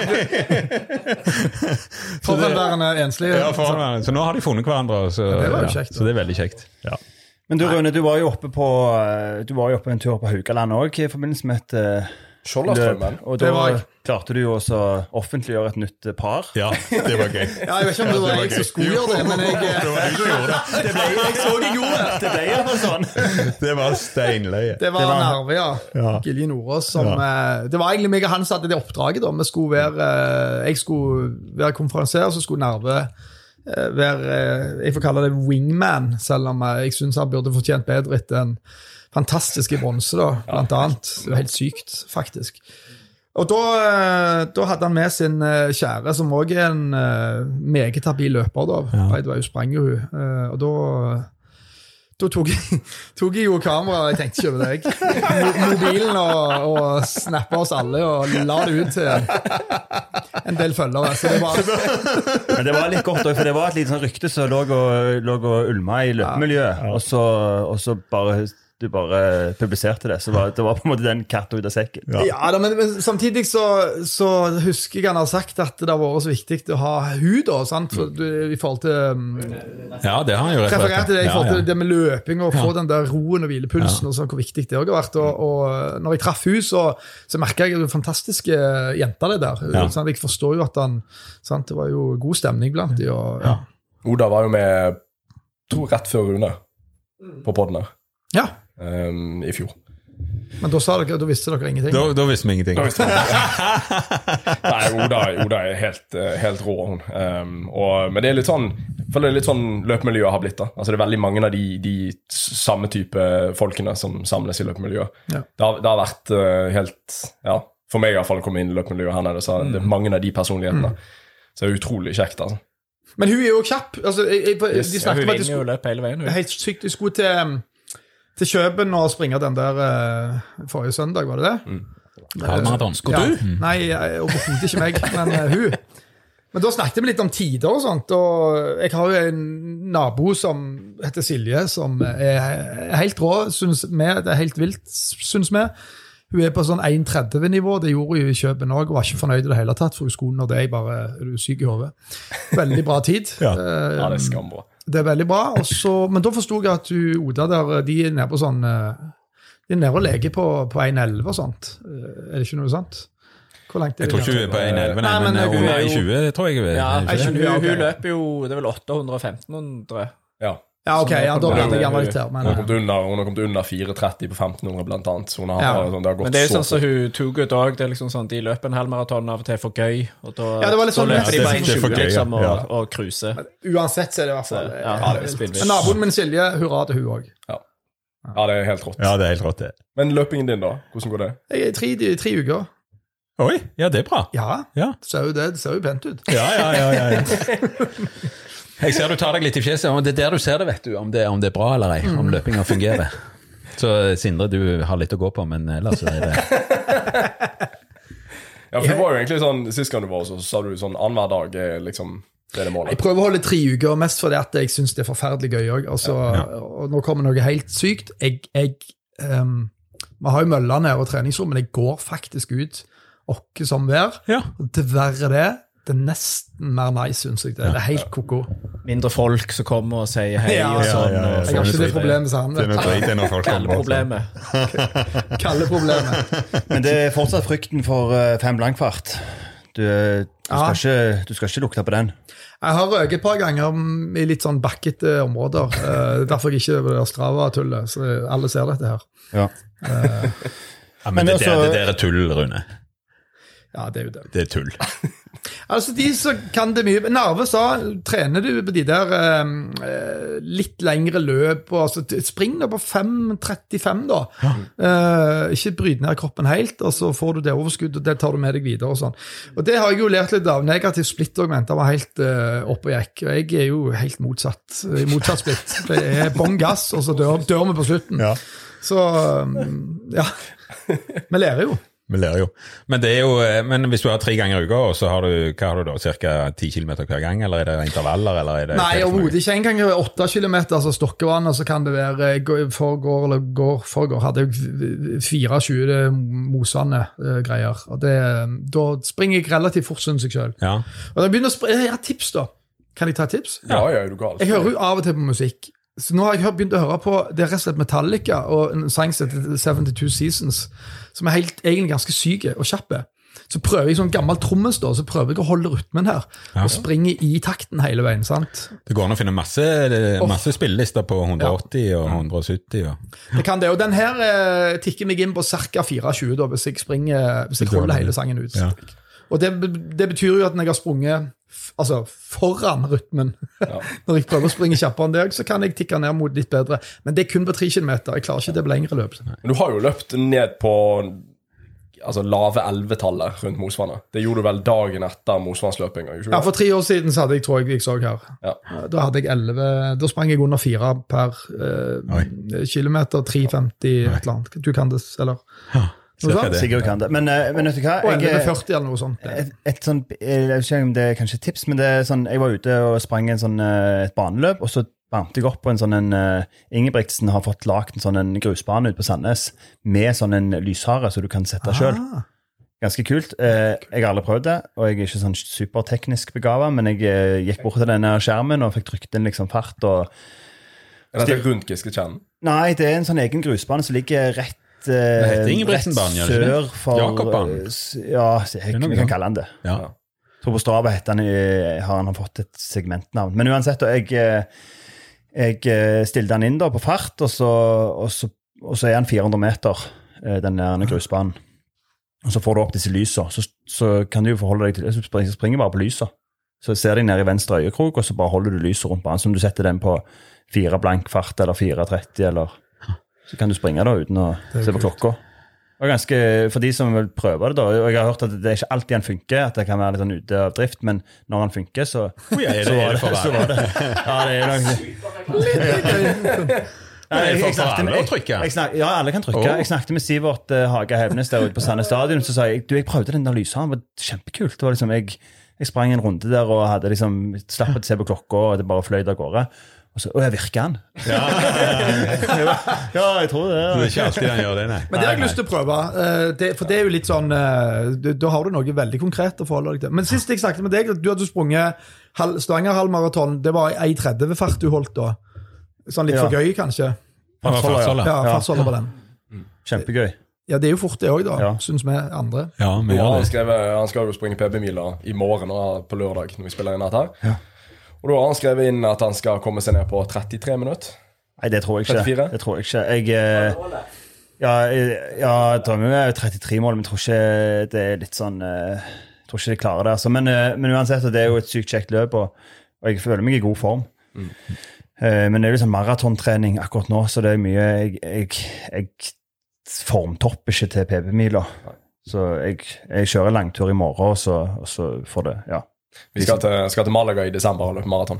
Forhåndværende enslige. Ja, for, så nå har de funnet hverandre, så, det var jo ja, kjekt, da. så det er veldig kjekt. Ja. Men du Rune, du var jo oppe på eh, Du var jo oppe en tur på Haugaland òg i forbindelse med et eh, løp. Skjoldstrømmen. Og Det da var jeg. klarte du jo også å offentliggjøre et nytt eh, par. Ja, det var gøy. Ja, jeg vet ikke om det var jeg som skulle gjøre det, men jeg, Det var du som gjorde det. det ble, jeg så jeg gjorde det. Det ble iallfall sånn. Det var steinløye. Det var, Det var- Narve, ja. Ja. Gilje Nordås som eh, Det var egentlig meg og han som hadde det oppdraget. da. Vi skulle være, eh, Jeg skulle være konferansier, så skulle Narve eh, være eh, Jeg får kalle det wingman, selv om eh, jeg syns han burde fortjent bedre etter en fantastisk i bronse, da, blant annet. Det var helt sykt, faktisk. Og da, eh, da hadde han med sin eh, kjære, som òg er en eh, meget habil løper. da. By the way, hun sprang jo hun. Eh, Og da Da tok jeg, tok jeg jo kameraet, jeg tenkte ikke over det. Jeg. Mo- Mobilen og, og snappa oss alle og la det ut til en del følgere. Så det var, Men det var litt godt òg, for det var et lite sånn rykte som lå og, lå og ulma i løpemiljøet, og, så, og så bare du bare publiserte det. Så var, det var på en måte den katta ut av sekken. ja, da, men, men samtidig så, så husker jeg han har sagt at det har vært så viktig å ha hud, da, sant? For, du, i forhold til um, Ja, det har han jo rett og slett. referert til det i Ja, forhold til ja. det med løping og få den der roen og hvilepulsen, og sånn, hvor viktig det også har vært. Og, og når jeg traff hun, så, så merket jeg jo fantastiske jenter det der. Ja. Sant? Jeg forstår jo at han, sant? Det var jo god stemning blant de, og ja. Oda var jo med to rett før Rune på podden her Ja, um, i fjor. men da, sa dere, da visste dere ingenting. Da, da visste vi ingenting. Nei, Oda, Oda er helt, eh, helt rå, hun. Um, og, men det er litt sånn for det er litt sånn løpemiljøet har blitt. da. Altså Det er veldig mange av de, de samme type folkene som samles i løpemiljøet. Ja. Det, har, det har vært uh, helt ja, for meg i hvert fall å komme inn i løpemiljøet her nede, så det er mange av de personlighetene. Så det er utrolig kjekt. altså. Men hun er jo kjapp. Altså, jeg, jeg, Yes, de ja, snakket Hun om at de vinner jo skulle, løp hele veien. Hun. helt sykt, de skulle til, um, til Kjøben og springe den der uh, forrige søndag, var det det? Halvmaraton. Ja. Nei, jeg- overhodet ikke meg, men uh, hun. Men da snakket vi litt om tider og sånt, og jeg har jo en nabo som heter Silje, som er helt rå, synes vi, det er helt vilt, synes vi. Hun er på sånn en tretti-nivå, det gjorde hun i Kjøben også, og var ikke fornøyd i det hele tatt, for hun skulle når det jeg bare, er du syk i hodet. Veldig bra tid. Ja. Eh, Ja, det er skambra. det er veldig bra, og så, men da forstod jeg at hun, Oda der, de er nede på sånn, eh, de er nede og leger på, på en elleve og sånt. Eh, Er det ikke noe sant? Hvor langt Jeg tror ikke hun er på en elleve, nei, men, men hun er i tjue, tror jeg. Ja, er hun, ja, okay. hun løper jo, det er vel åtte hundre og femten hundre. Ja. Ja, ok, ja, da blir det gjerne litt her. Men, hun har kommet under, hun har kommet under fire tretti på femten hundre blant annet. Så hun har, Ja. sånn, det har gått Men det er jo så sånn som hun Too Good Dog, det er liksom sånn, de løper en halvmaraton av og til for gøy, og da, Ja, det var litt sånn- da løper de Ja, bare det er for tjue gøy, liksom, og, ja. og cruiser. uansett så er det i hvert fall Ja, eh, det er spillvilt. Men naboen min Silje, hurra til hun også. Ja. ja, det er helt rått. Ja, det er helt rått det. Men løpingen din da, hvordan går det? Jeg er i tre, tre uker. Oi, ja, det er bra. Ja, Ja, det ser jo, det, det ser jo pent ut. ja, ja, ja, ja, ja. Jeg ser du tar deg litt i fjeset, og det er der du ser det, vet du, om det, om det er bra eller ei, om løpinga fungerer. Så Sindre, du har litt å gå på, men ellers er det... Ja, for det var jo egentlig sånn, sist gang du var så sa du sånn, annenhver dag er liksom, det er det Jeg målet. prøver å holde tre uker, mest fordi at jeg synes det er forferdelig gøy også. Altså, og nå kommer noe helt sykt. Jeg, jeg, um, vi har jo møller nede og treningsrom, men jeg går faktisk ut åkke som vær. Ja. Og det verre det, det er nesten mer nice, synes jeg. Det er helt koko. Mindre folk som kommer og sier hei Ja, og sånn. ja, ja, ja. og Jeg har ikke det problemet som han Det er noe vet. drit, det er noe folk Kalle kommer også. problemet. Kalle problemet. Men det er fortsatt frykten for uh, fem blankfart. Du, du, skal Ja. ikke, du skal ikke lukte på den. Jeg har røket et par ganger i litt sånn bakkete områder. Eh, Det er derfor jeg ikke vil Strava-tullet, så alle ser dette her. Ja. Ja, men, Men det, også- der, det der er tull, Rune. Ja, det er jo det. Det er tull. Altså, de som kan det mye. Narve sa, trener du på de der eh, litt lengre løp, og, altså, t- spring da på fem trettifem da. Eh, ikke bryt ned kroppen helt, og så får du det overskudd, og det tar du med deg videre og sånn. Og det har jeg jo lært litt av. Negativ splitt-augment, det var helt uh, oppe og gikk. Og jeg er jo helt motsatt, i motsatt splitt. Det er bånn gass, og så dør, dør vi på slutten. Ja. Så, um, ja. Vi lærer jo. Vi lærer jo. Men, det er jo, men hvis du har tre ganger i uka, så har du, hva har du da, cirka ti kilometer hver gang, eller er det intervaller, eller er det... Nei, overhodet ikke. En gang åtte kilometer, altså stokkevann, og så kan det være gå- forgår, eller går, forgår, hadde jeg fire tjue mosvanne uh, greier. Og det, da springer jeg relativt fort, synes jeg selv. Ja. Og da begynner jeg å springe, jeg har tips da. Kan jeg ta tips? Ja, ja, er du gal? Jeg hører jo av og til på musikk. Så nå har jeg begynt å høre på, det er rett og slett Metallica og en sang som heter seventy-two Seasons, som er helt, egentlig ganske syke og kjappe. Så prøver jeg sånn gammel trommes da, så prøver jeg å holde rytmen her, og springe i takten hele veien, sant? Det går an å finne masse, masse spillelister på hundre åtti og hundre sytti. Og... Det kan det, og den her eh, tikker meg inn på cirka fire tjue da, hvis jeg springer, hvis jeg holder hele sangen ut. Ja. Og det, det betyr jo at når jeg har sprunget f- altså foran rytmen, Ja. når jeg prøver å springe kjappere enn deg, så kan jeg tikke ned mot litt bedre. Men det er kun på tre kilometer, jeg klarer ikke det på lengre løp. Men du har jo løpt ned på altså, lave elvetallet rundt Mosvannet. Det gjorde du vel dagen etter Mosvannsløpinga? Ja, for tre år siden så hadde jeg, tror jeg, jeg så her. Ja. Da hadde jeg elleve, da sprang jeg under fire per eh, kilometer, tre femti, et eller annet. Du kan det, eller? Cirka det. Sikkert kan det. Men, eh, men vet du hva? Og Jeg, elleve førti eller noe sånt. et, et sånn, jeg vet ikke om det er kanskje et tips, men det er sånn, jeg var ute og sprang en sånn, eh, et baneløp, og så varmte jeg opp på en sånn en, uh, Ingebrigtsen har fått lagt en sånn en grusbane ut på Sandnes, med sånn en lyshare, så du kan sette selv. Ah. Ganske kult. Eh, jeg har aldri prøvd det, og jeg er ikke sånn superteknisk begavet, men jeg eh, gikk bort til denne skjermen og fikk trykt inn liksom fart, og Er dette rundt Gisketjenn? nei, det er en sånn egen grusbane som ligger rett Det heter Ingebrigtsenbanen, gjør det ikke det? sør for Jakobbanen. eh, s- Ja, jeg, er noe vi kan sånt. kalle han det. Ja. Jeg tror på Strava heter han, i- har han fått et segmentnavn. Men uansett, og jeg, eh, jeg eh, stilte han inn da på fart, og så, og så, og så er han fire hundre meter, eh, den der grusbanen. Og så får du opp disse lysa, så, så kan du jo forholde deg til det. Så springer, springer bare på lysa. Så ser de ned i venstre øyekrok, og så bare holder du lyset rundt banen, som du setter den på fire blank fart, eller fire tretti, eller så kan du springe da uten å se på klokka. Og ganske, for de som vil prøve det da, og jeg har hørt at det er ikke alltid han funker, at det kan være litt sånn ute av drift, men når han funker, så, Oh, ja, er det, så, er var det for det, så var det. Ja, det er nok Nei, Jeg- for jeg snakket med- alle å trykke. jeg snak- Ja, alle kan trykke. Oh. Jeg snakket med Sivert uh, Haga Hevnes der ute på Sande Stadion, så sa jeg, du, jeg prøvde den der lyseren, det var kjempekult. Det var liksom, jeg, jeg sprang en runde der og hadde liksom, slappet å se på klokka, og det bare fløyde av gårde. Og så, å, jeg virker han. Ja, Ja, jeg tror det. det er ikke alltid han gjør det, nei. Men det har jeg lyst til å prøve, eh, det, for det er jo litt sånn, eh, du- da har du noe veldig konkret å forholde deg til. Men sist jeg snakket med deg, du hadde sprunget halv- Stavanger halvmaraton, det var en tretti fart du holdt da. Sånn litt for Ja. gøy, kanskje. Han var fartsholder. Ja, Ja. fartsholder på den. Kjempegøy. Ja, det er jo fort det også da, Ja. synes vi andre. Ja, vi Ja, gjør han, det. skrev, han skal jo springe P B-mila i morgen og på lørdag når vi spiller inn natt her. Ja. Og da har han skrevet inn at han skal komme seg ned på trettitre minutter. Nei, det tror jeg ikke. trettifire? Det tror jeg ikke. Jeg, eh, ja, jeg, ja, drømmer med trettitre mål, men jeg tror ikke det er litt sånn eh, Jeg tror ikke de klarer det. Altså. Men, eh, men uansett, det er jo et sykt kjekt løp, og, og jeg føler meg i god form. Mm. Eh, men det er jo sånn maratontrening akkurat nå, så det er mye Jeg, jeg, jeg formtopper ikke til P B-mila. Så jeg, jeg kjører langtur i morgen, og så, og så får det Ja. Vi skal til, skal til Malaga i desember og løpe maraton.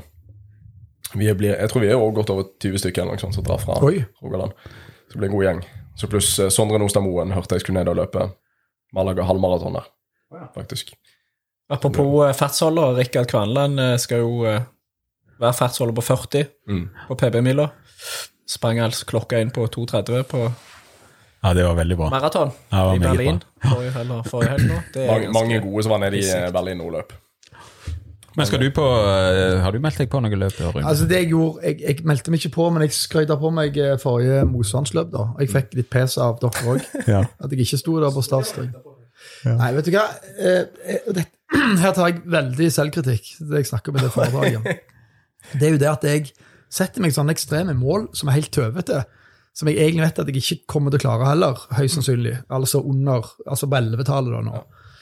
Vi blir, jeg tror vi er også godt over tyve stykker eller noe sånt som drar fra Oi. Rogaland. Så det blir en god gjeng. Så pluss eh, Sondre Nostad Moen hørte jeg skulle ned og løpe Malaga halvmaraton der, faktisk. Apropos eh, fartsholder, Rikard Kvanland eh, skal jo eh, være fartsholder på førti Mm. på P B-mila. Sprang altså klokka inn på to tretti på Ja, det var veldig bra. maraton Ja, det var i meget Berlin bra. forrige helg, forrige helg nå. Det er Mange, ganske- mange gode som var nede i eh, Berlin og løp. Men skal du på, eh, har du meldt deg på noe løp? Rune? Altså det jeg gjorde, jeg, jeg meldte meg ikke på, men jeg skrøyte på meg eh, forrige motstandsløp da. Jeg fikk litt pes av dere også, Ja. at jeg ikke sto der på startstreng. Nei, vet du hva? Eh, eh, det, her tar jeg veldig selvkritikk, det jeg snakker med det foredraget. Det er jo det at jeg setter meg sånne ekstreme mål som er helt tøvete, som jeg egentlig vet at jeg ikke kommer til å klare heller, høyst sannsynlig. Altså under, altså på elleve-tallet da nå.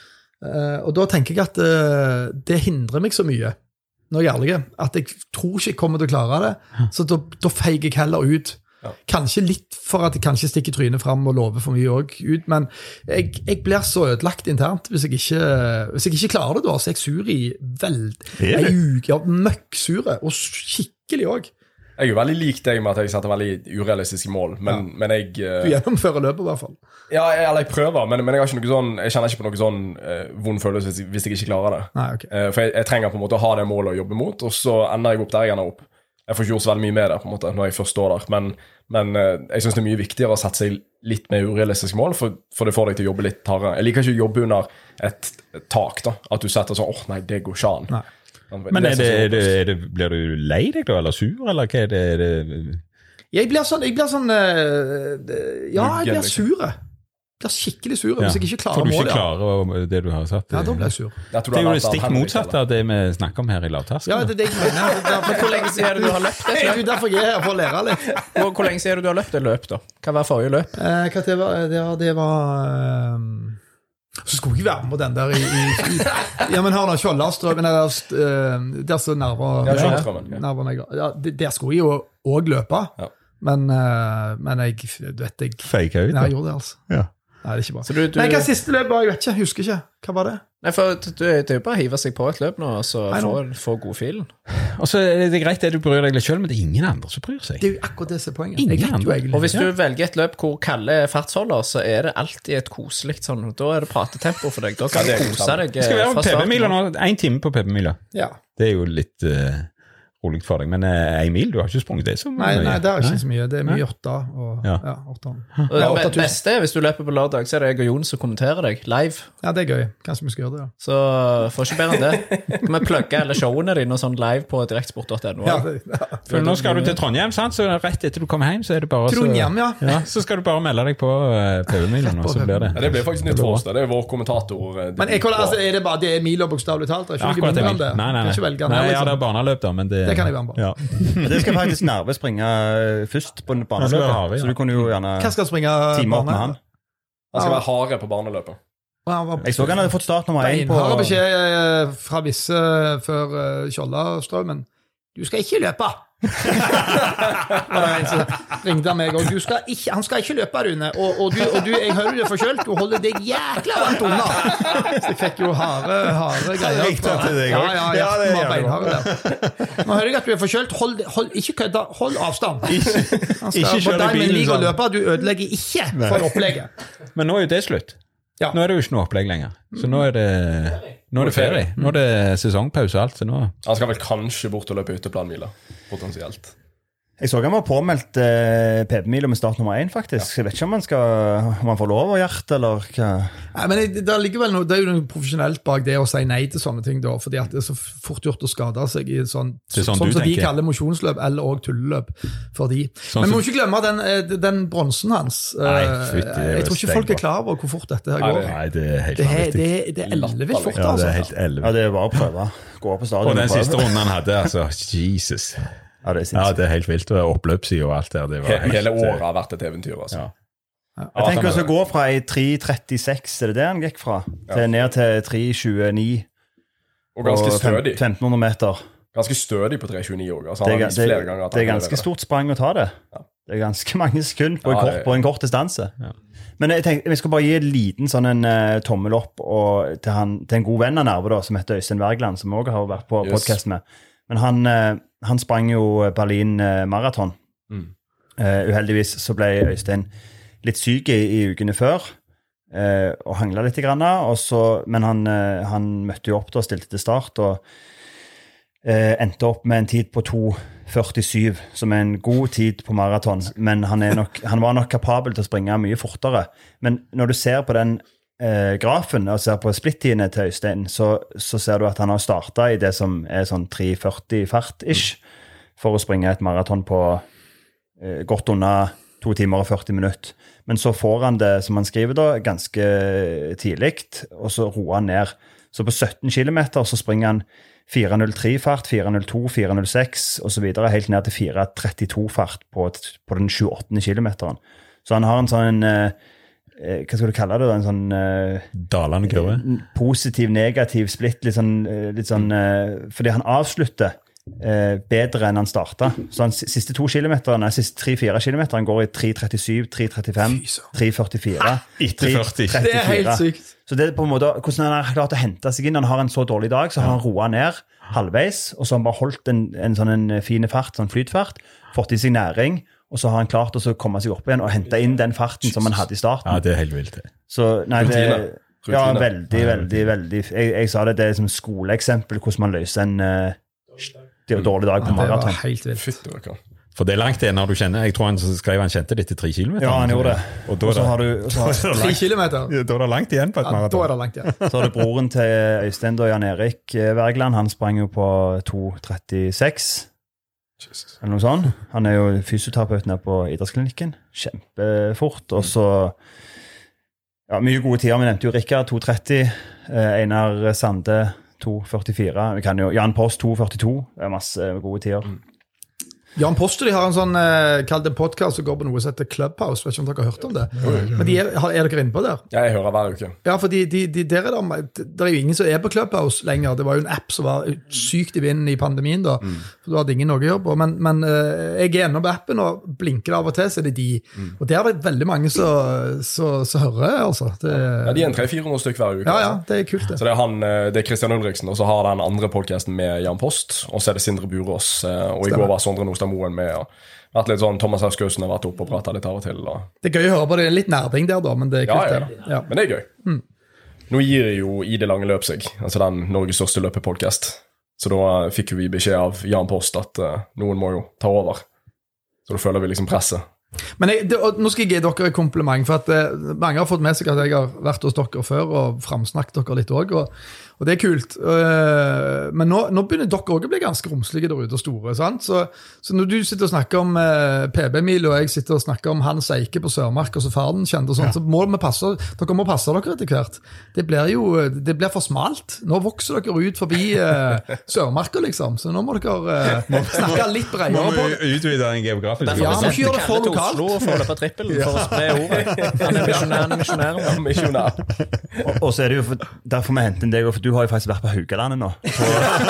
Uh, og da tenker jeg at uh, det hindrer meg så mye, når jeg er ærlig, at jeg tror ikke jeg kommer til å klare det, så da, da feiger jeg heller ut. Ja. Kanskje litt for at jeg kanskje stikker trynet frem og lover for mye også ut, men jeg, jeg blir så ødelagt internt hvis jeg ikke, hvis jeg ikke klarer det da, så er jeg sur i veld, Er du? en uke, ja, møkksure, og skikkelig også. Jeg er jo veldig lik deg med at jeg setter veldig urealistiske mål, men, men jeg eh, Du gjennomfører løpet i hvert fall. Ja, jeg, eller jeg prøver, men, men jeg, har ikke noe sånn, jeg kjenner ikke på noe sånn eh, vond følelse hvis, hvis jeg ikke klarer det. Nei, ok. Eh, for jeg, jeg trenger på en måte å ha det målet å jobbe mot, og så ender jeg opp der jeg ender opp. Jeg får ikke gjort så veldig mye med det på en måte, når jeg først står der, men, men eh, jeg synes det er mye viktigere å sette seg litt mer urealistiske mål, for, for det får deg til å jobbe litt hardere. Jeg liker ikke å jobbe under et, et tak da, at du setter sånn, åh nei, det går ikke an. Nei. Men er det, er det, er det, blir du lei deg da, eller sur, eller hva er det? Er det Jeg blir sånn, jeg blir sånn uh, ja, jeg blir sur. Jeg blir skikkelig sur hvis jeg ikke klarer For du ikke målet. Ja. klarer det du har satt. Ja, da blir jeg sur. Jeg tror Det er jo har det vært stikk Henrik, motsatte av det vi snakker om her i lavtask. Ja, det er det jeg mener. Det er Hvor lenge siden er det du har løpt et Det er løp? jo derfor jeg er her, for å lære litt. Hvor, hvor lenge siden er det du har løpt et løp da? Hva var forrige løp? Eh, hva det var? Det var, det var um, så skulle jeg være med på den der i, i, i ja, men hør nå, Kjollarstrømmen der, uh, der står nerver Ja, Kjollarstrømmen, ja. nerver meg. Ja, det- der skulle jeg jo også løpe, Ja. men, uh, men jeg, du vet, jeg, Fake ut, nei, da. jeg gjorde det altså. Ja. Nei, det er ikke bra. Så du, du, Nei, hva siste løp var? Jeg vet ikke, jeg husker ikke. Hva var det? nei, for du, det er jo bare å hive seg på et løp nå, og så Nei, nå. få, få god filen. Og så er det greit det du bryr deg litt selv, men det er ingen andre som bryr seg. Det er jo akkurat det som er poenget. Ingen Jeg vet jo andre. egentlig. Og hvis du velger et løp hvor Kalle er fartsholder, så er det alltid et koselig sånn, da er det pratetempo for deg. Da kan Ja, du det er kose deg Det skal eh, være fra P starten B-mila av. nå, en time på P B-mila. Ja. Det er jo litt uh, rolig for deg, men uh, en mil, du har ikke sprunget det så mye. Nei, nei, det er ikke Nei. så mye. Det er mye åtte. Og, Ja. ja. åtte. Og Ja, det åtte tusen. beste er, hvis du løper på lørdag, så er det jeg og Jon som kommenterer deg live. Ja, det er gøy. Kanskje vi skal gjøre det, ja. Så får ikke bedre enn det. Kan vi plugge alle showene dine og sånn live på direktsport punktum no. Ja, det, ja. For nå skal du til Trondheim, sant? Så rett etter du kommer hjem, så er det bare så- Trondheim, ja. ja. Så skal du bare melde deg på uh, P B-mila nå, så blir det. Ja, det blir faktisk nytt for oss, det. Det er vår kommentator. eh, Men jeg, altså, er det bare det er mila bokstavelig talt? Det er ikke noe Akkurat det. mindre enn det. Nei, nei, Kan ikke nei. velge den nei her, ja, det er liksom. barneløp, da, men det Det kan jeg være med på. Ja. Det skal faktisk Narve springe eh, først på Han skal være barneløpet, Harvey, ja. så du kunne jo gjerne Hva skal springe time opp med barne? han. Han skal være hare på barneløpet. Han var Jeg så han hadde fått start nummer én på beinharde beskjed eh, fra visse før uh, Kjollarstrømmen. Du skal ikke løpe! Det var en som ringte meg, og du skal ikke, han skal ikke løpe, Rune. Og, og, du, og du, jeg hører det forkjølt, du holder deg jækla varmt unna. Så jeg fikk jo harde, harde greier. Riktig til deg Ja, også. ja, Ja, ja, det det var gjør det beinharde der. Nå hører jeg at du er forkjølt. Hold, hold, ikke kødda, hold avstand. Han skal, ikke kjør på deg med bilen lig å sånn. løpe, du ødelegger ikke for opplegget. Men nå er jo det slutt. Ja. Nå er det jo ikke noe opplegg lenger. Så nå er det, nå er det ferie. Nå er det sesongpause og alt. Så nå Han skal vel kanskje bort og løpe uteplanmila, potensielt. Jeg så han var påmeldt eh, P B-milo med start nummer én, faktisk. Ja. Jeg vet ikke om han, skal, om han får lov å gjøre eller hva. Nei, men det, det, er noe, det er jo noe profesjonelt bak det å si nei til sånne ting, da, fordi at det er så fort gjort å skade seg i sånn, sånn, sånn som de kaller mosjonsløp, eller også tulleløp for de. Sånn men vi må ikke glemme den, den bronsen hans. Nei, fyt, jeg tror ikke folk er klar over hvor fort dette her går. Nei, det er helt det er, det er, det er ellevilt fort, ja, altså. Det er helt ellevilt. Ja, det er bare å prøve. Gå på stadion. Og den siste runden han hadde, altså, Jesus. Ja, det er, ja, det er helt vilt. Det var oppløpssida og alt der. Det var helt, hele året har vært et eventyr, altså. Ja. Ja. Jeg tenker å gå fra i tre trettiseks, er det det han gikk fra? Til ja. Ned til tre tjueni. Og ganske stødig. femten hundre meter. Ganske stødig på tre tjueni år. Altså, det, er, det, det, det er ganske stort sprang å ta det. Ja. Det er ganske mange sekunder på, ja, kort, på en kort distanse. Ja. Men jeg tenker, vi skal bare gi en liten sånn en, uh, tommel opp og, til, han, til en god venn av Nerve, da, som heter Øystein Wergeland, som også har vært på yes. podcast med. Men han, uh, han sprang jo Berlin uh, maraton. Mm. Uh, uheldigvis så ble Øystein litt syk i, i ukene før, uh, og hanglet litt grann, og så, men han, uh, han møtte jo opp da, stilte til start, og uh, endte opp med en tid på to førtisju, som er en god tid på maraton, men han, er nok, han var nok kapabel til å springe mye fortere. Men når du ser på den eh, grafen, og ser på splittidene til Øystein, så, så ser du at han har startet i det som er sånn tre førti fart-ish, for å springe et maraton på eh, godt under to timer og førti minutter. Men så får han det, som han skriver da, ganske tidligt, og så roer han ned. Så på sytten kilometer så springer han fire null tre fart, fire null to, fire null seks og så videre, helt ned til fire trettito fart på, på den tjueåttende kilometeren. Så han har en sånn, eh, hva skal du kalle det da, en sånn eh, dalende kurve. Positiv, negativ splitt, litt sånn, litt sånn eh, fordi han avslutter eh, bedre enn han startet. Så han siste to kilometerne, siste tre-fire kilometerne går i tre trettisju, tre trettifem, tre førtifire, tre førti. Det er helt sykt. Så det er på en måte, hvordan han har klart å hente seg inn, når han har en så dårlig dag, så har han roet ned halvveis, og så har han bare holdt en, en sånn en fin fart, sånn flytfart, fått i seg næring, og så har han klart å komme seg opp igjen og hente inn den farten som han hadde i starten. Ja, det er helt vilt. Så, nei, det, ja, veldig, veldig, veldig, jeg, jeg sa det, det er som skoleeksempel, hvordan man løser en uh, dårlig dag på maraton. Det var helt vilt. For det er langt det når du kjenner, jeg tror han skrev han kjente det til tre kilometer. Ja, han gjorde det. Og da er det, har du, så har tre kilometer? Ja, da er det langt igjen på et maraton. Ja, da er det langt igjen. Så har du broren til Øystein og Jan Erik Wergeland, han sprang jo på to trettiseks. Eller noe sånt. Han er jo fysioterapeut nede på idrettsklinikken. Kjempefort. Og så, ja, mye gode tider. Vi nevnte jo Rikard, to tretti. Einar Sande, to førtifire. Vi kan jo, Jan Post, to førtito. Det er masse gode tider. Jan Poster, de har en sånn, eh, kall det podcast, som går på noe som heter Clubhouse. Vet ikke om dere har hørt om det. Men de er, er dere inne på der? Ja, jeg hører hver uke. Ja, for de, de, de, der er det, det er jo ingen som er på Clubhouse lenger. Det var jo en app som var sykt i vinden i pandemien da. Mm. For da hadde ingen noe å gjøre på. Men, men eh, jeg er ennå på appen, og blinker det av og til, så er det de. Mm. Og der er det veldig mange som hører, altså. Det, ja, de er en tre-fire hundre stykker hver uke. Ja, ja, det er kult det. Så det er han, det er Christian Ulriksen, og så har den andre podcasten med Jan Post, og så er det Sindre Burås, og i går var Sondre Nostad Moen med, og vært litt sånn, Thomas Hauskausen har vært oppe og pratet litt av og til. Og... Det er gøy å høre på, det er litt nærding der da, men det er kult. Ja, ja, ja. Men det er gøy. Mm. Nå gir jo I det lange løp seg, altså den Norges største løpepodcast. Så da fikk vi beskjed av Jan Post at uh, noen må jo ta over. Så da føler vi liksom presset. Men jeg, det, nå skal jeg gi dere et kompliment, for at uh, mange har fått med seg at jeg har vært hos dere før og framsnakket dere litt også, og Og det er kult. Uh, men nå, nå begynner dere også å bli ganske romslige der ute og store. Sant? Så, så når du sitter og snakker om uh, P B-mil, og jeg sitter og snakker om Hans Eike på Sørmark, og så ferden kjente og sånt, ja. Så må vi passe, dere må passe dere etter hvert. Det blir jo det blir for smalt. Nå vokser dere ut forbi uh, Sørmarka, liksom. Så nå må dere uh, snakke litt bredere på det. Må vi utvide en geografisk. Ja, må ikke gjøre det for lokalt. Oslo og få det på trippelen for å spre ordet. Han er misjonær, misjonær. Ja, misjonær. og, og så er det jo for, derfor vi henter deg, for du har jo faktisk vært på Haugalandet nå. På,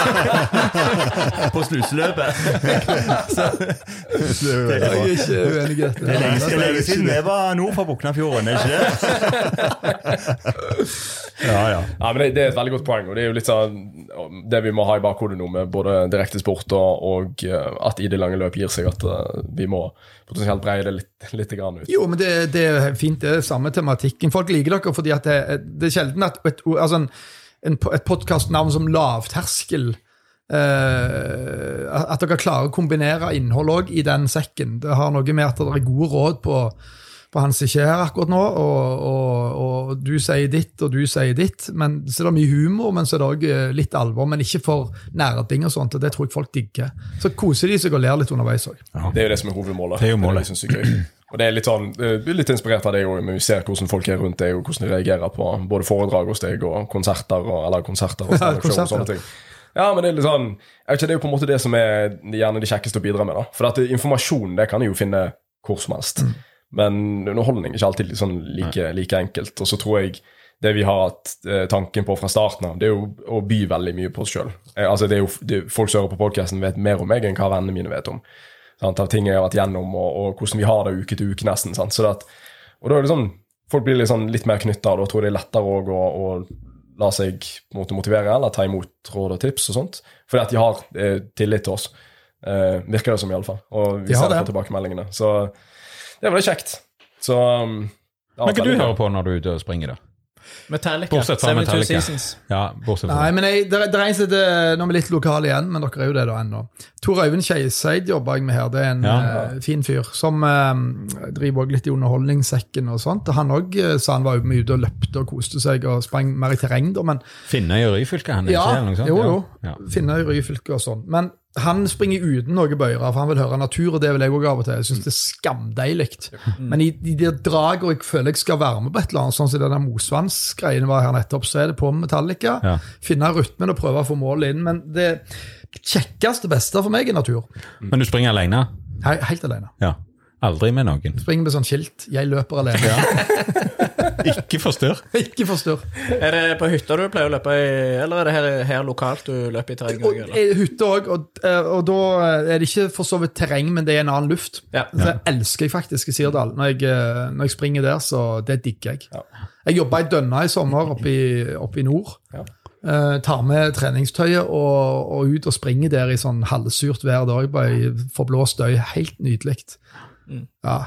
på sluseløpet. Så, det er jo ikke uenig i dette. Det er lenge, lenge siden vi var nord for Buknafjorden, er ikke det? ja, ja. Ja, men det, det er et veldig godt poeng, og det er jo litt sånn det vi må ha i bakhodet nå med både direkte sport og, og at I det lange løp gir seg at uh, vi må potensielt breie det litt, litt grann ut. Jo, men det, det er fint, det er samme tematikken. Folk liker dere fordi at det, det er sjelden at et, altså en, en, et podcastnavn som lavterskel Uh, at dere klarer å kombinere innhold også i den sekken. Det har noe med at det er gode råd på, på han som ikke er her akkurat nå, og, og, og du sier ditt, og du sier ditt, men så er det mye humor, men så er det også litt alvor, men ikke for nerding og sånt, og det tror jeg folk digger. Så koser de seg og ler litt underveis også. Ja. Det er jo det som er hovedmålet. Det er jo målet. Det er det jeg synes er gøy. Og det er litt sånn, litt inspirert av det jo, men vi ser hvordan folk er rundt det, og hvordan de reagerer på både foredrag hos deg, og konserter, og, eller konserter og stand-up show og sånne ting. Ja, men det er litt sånn, jeg vet ikke, det er jo på en måte det som er gjerne de kjekkeste å bidra med da. For at informasjon, det kan jeg jo finne hvor som helst. Mm. Men underholdning er ikke alltid sånn like, like enkelt. Og så tror jeg det vi har hatt eh, tanken på fra starten av, det er jo å by veldig mye på oss selv. Eh, altså det er jo, det, folk som hører på podcasten vet mer om meg enn hva vennene mine vet om. Sant? Av ting jeg har vært gjennom, og, og hvordan vi har det uke til uke nesten. Sant? Så det at, og da er det sånn, folk blir litt, sånn, litt mer knyttet, og da tror jeg det er lettere også å, å la seg motivere eller ta imot råd og tips og sånt. Fordi at de har eh, tillit til oss. Eh, virker det som i alle fall. Og vi de ser det på tilbakemeldingene. Så det er veldig kjekt. Så, um, ja, men hva du hører på når du er ute og springer da? Metallica. Bortsett fra Metallica. Seasons. Ja, bortsett fra. Nei, men jeg, det, det er en som heter, nå er vi litt lokale igjen, men dere er jo det da ennå. Tor Øyvind Kjeiseid jobber jeg med her, det er en ja. uh, fin fyr, som uh, driver også litt i underholdningssekken og sånt. Han også sa han var jo mye ute og løpte og koste seg og sprang mer i terreng da, men... Finne i Ryfylke, han er ja, ikke eller noe sånt? Jo, jo, ja. Finne i Ryfylke og sånn, men han springer uten noe bøyre, for han vil høre natur, og det vil jeg også av og til. Jeg synes det er skamdeiligt. Mm. Men i, i de drag, og jeg føler jeg skal være med på et eller annet, sånn som denne Mosvanns-greien var her nettopp, så er det på Metallica, ja. Finne rytmen og prøve å få målet inn, men det kjekkeste beste for meg er natur. Men du springer alene? He helt alene. Ja, aldri med noen? Springer med sånn skilt, jeg løper alene. Ja. Ikke forstyrr. Ikke forstyrr. Er det på hytta du pleier å løpe i, eller er det her, her lokalt du løper i terreng? Og, hytta også, og, og da er det ikke for så vidt terreng, men det er en annen luft. Ja. Det elsker jeg faktisk i Sirdal. Når jeg, når jeg springer der, så det digger jeg. Ja. Jeg jobbet i Dønna i sommer oppe i, oppe i nord. Ja. Uh, tar med treningstøyet og, og ut og springer der i sånn halvsurt hver dag, bare i forblåst øy. Helt nydelig. Mm. Ja.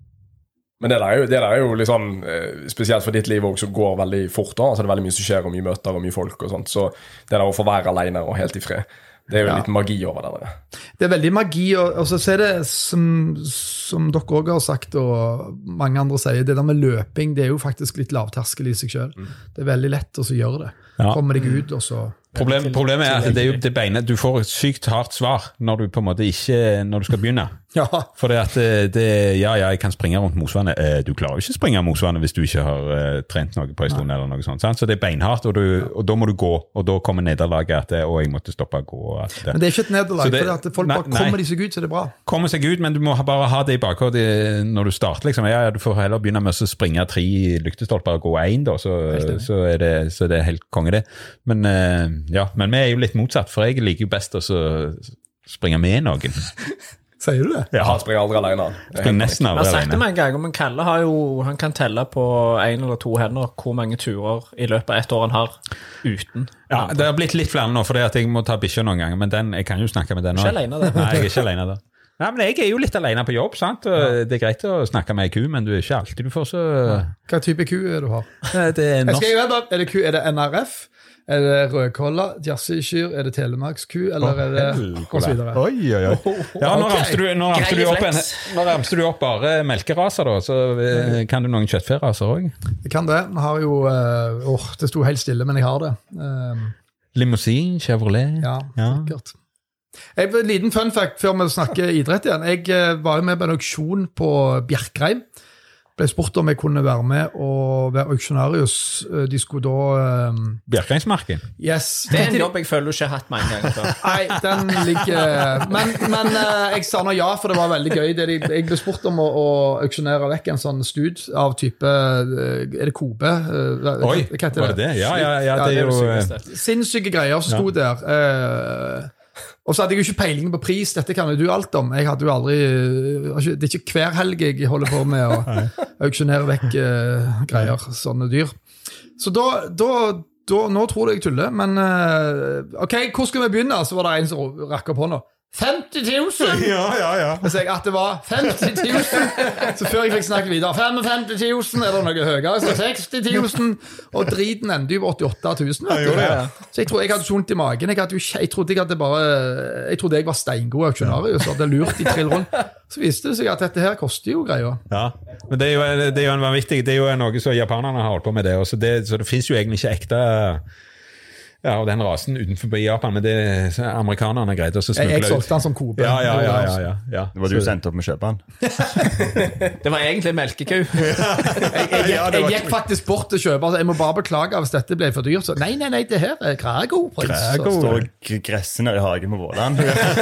Men det der er jo, det der er jo liksom, spesielt for ditt liv også, som går veldig fort da, altså det er veldig mye som skjer, og mye møter, og mye folk og sånt, så det der å få være alene og helt i fred, det er jo ja. Litt magi over det der. Det er veldig magi, og, og så er det, som, som dere også har sagt, og mange andre sier, det der med løping, det er jo faktisk litt lavterskel i seg selv. Mm. Det er veldig lett å så gjøre det. Ja. Kommer deg ut, og så... Problem, problemet er at det er jo det beinet, du får et sykt hardt svar når du på en måte ikke, når du skal begynne. Ja. For det at det, det, ja, ja, jeg kan springe rundt Mosvannet. Du klarer jo ikke å springe Mosvannet hvis du ikke har uh, trent noe på en stund eller noe sånt. Sant? Så det er beinhardt, og, du, og da må du gå, og da kommer nederlaget at det, å, jeg måtte stoppe å gå. At det. Men det er ikke et nederlag, for at folk nei, bare kommer de seg ut, så er det bra. Kommer seg ut, men du må bare ha det i bakhodet når du starter, liksom. Ja, du får heller begynne med å springe tre lyktestolper og gå en, da, så, så, er det, så er det helt konge det. Men, uh, ja, men vi er jo litt motsatt, for jeg liker jo best å springe med noen. Sier du det? Ja, han springer aldri alene. Springer nesten aldri alene. Jeg har sagt det med en gang, men Kalle har jo, han kan telle på en eller to hender hvor mange turer i løpet av ett år han har uten. Ja, det har blitt litt flere nå, for jeg må ta bikkja noen ganger, men den, jeg kan jo snakke med den nå. Ikke alene det. Nei, jeg er ikke alene det. Nei, men jeg er jo litt alene på jobb, sant? Og ja. Det er greit å snakke med en ku, men du er ikke alltid du får så... Hva type ku er du har? Det er norsk. Jeg skal, er, det ku, er det N R F? Er det rødkolla, jazzkyr, er det telemarksku, eller er det og så videre? Oi, oi, oi. Ja, nå ramste du, nå ramste du, opp, en, nå ramste du opp bare melkeraser da, så kan du noen kjøttferaser også? Jeg kan det. Jeg har jo, åh, oh, det sto helt stille, men jeg har det. Um, Limousin, Chevrolet. Ja, sikkert. Jeg har en liten fun fact før vi snakker idrett igjen. Jeg var jo med på en auksjon på Bjerkreim. Ble spurt om jeg kunne være med og være auksjonarius. De skulle da... Um, Bjerkreinsmarken? Yes. Det er en jobb jeg føler du ikke har hatt mange ganger før. Nei, den ligger... Men, men uh, jeg sa nå ja, for det var veldig gøy. Det, jeg ble spurt om å, å auksjonere vekk en sånn stud av type... Uh, er det Kobe? Uh, Oi, hva heter var det det? Ja, ja, ja, det er jo... Sinnssyke greier som sto ja. Der. Uh, Og så hadde jeg jo ikke peiling på pris, dette kan jo du alt om. Jeg hadde jo aldri, det er ikke hver helg jeg holder på med å auksjonere vekk uh, greier, sånne dyr. Så da, da, da, nå tror jeg jeg tuller, men uh, ok, hvor skal vi begynne? Så var det en som rakk opp hånda. femti tusen! Ja, ja, ja. Så jeg at det var femti tusen. Så før jeg fikk snakke videre, femtifem tusen, er det noe høyere, så seksti tusen, og driten endte jo åttiåtte tusen. Vet du. Ja, Så jeg tror jeg hadde sånt i magen. Jeg, hadde jo, jeg trodde jeg hadde bare, jeg trodde jeg var steingod auksjonarius, og hadde lurt i trill rundt. Så viste det seg at dette her koster jo greier. Ja, men det er jo, det er jo en vanvittig, det er jo noe så japanerne har holdt på med det, og så det, så det finnes jo egentlig ikke ekte... Ja, og den rasen utenfor Japan, men det amerikanerne greide å smugle ut. Jeg solgte den som kobe. Ja, ja, ja, ja, ja, ja. Det var du sendt opp med kjøperen. Det var egentlig melkeku. Jeg, jeg, jeg, jeg gikk faktisk bort til kjøper, jeg må bare beklage hvis dette ble for dyrt. Så, nei, nei, nei, det her er god pris. Det står gressene i hagen på Våland.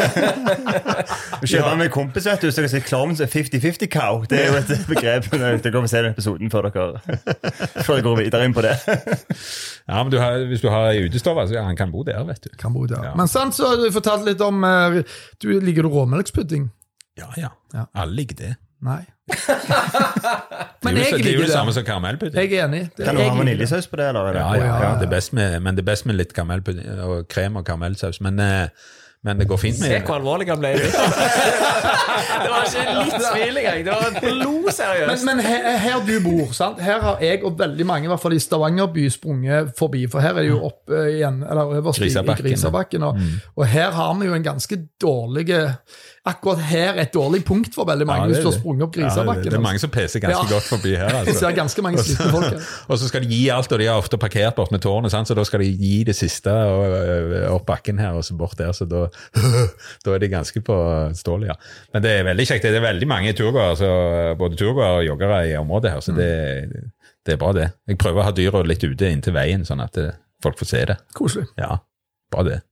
Kjøperen med kompis, vet du, så jeg sier clowns er fifty fifty cow. Det er jo et begrep. Det går å se den episoden før dere, før jeg går videre inn på det. Ja, men du har, hvis du har en utestove, så ja, han kan bo der, vet du. Kan bo der. Ja. Men sant, så har du fortalt litt om, uh, du liker du råmelkspudding? Ja, ja. Ja. Alle liker det. Nei. Men Men det er jo, jeg det er jo liker det samme det. som karamellpudding. Jeg er enig. Det, Kan du jeg ha liker det. vaniljesaus på det, eller? Ja, ja, ja, ja. ja. Det er best med, men det er best med litt karamellpudding og krem og karamellsaus. Men, eh, men det går fint Se med hvor alvorlig han ble. Det var ikke litt smil engang. Det var blodseriøst. Men, men her, her du bor, sant? Her har jeg og veldig mange, i hvert fall i Stavanger by, sprunget forbi, for her er det jo opp uh, igjen, eller øverst i, i Grisabakken. Grisabakken, og, Mm. og her har vi jo en ganske dårlig, akkurat her et dårlig punkt for veldig mange, Ja, det er hvis du har det. sprunget opp Ja, det, Grisabakken. det er mange som peser ganske Ja. godt forbi her. Jeg Altså. ser ganske mange slitne folk her. Og så skal de gi alt, og de har ofte parkert bort med tårnet, sant? Så da skal de gi det siste og, ø, opp bakken her og så bort der, så da, da er de ganske på stål, ja. Men det er veldig kjekt, det er veldig mange turgåere, altså, både turgåere og joggere i området her, så det, det er bra det. Jeg prøver å ha dyra litt ute inntil veien, sånn at det, folk får se det. Koselig. Ja, bra det.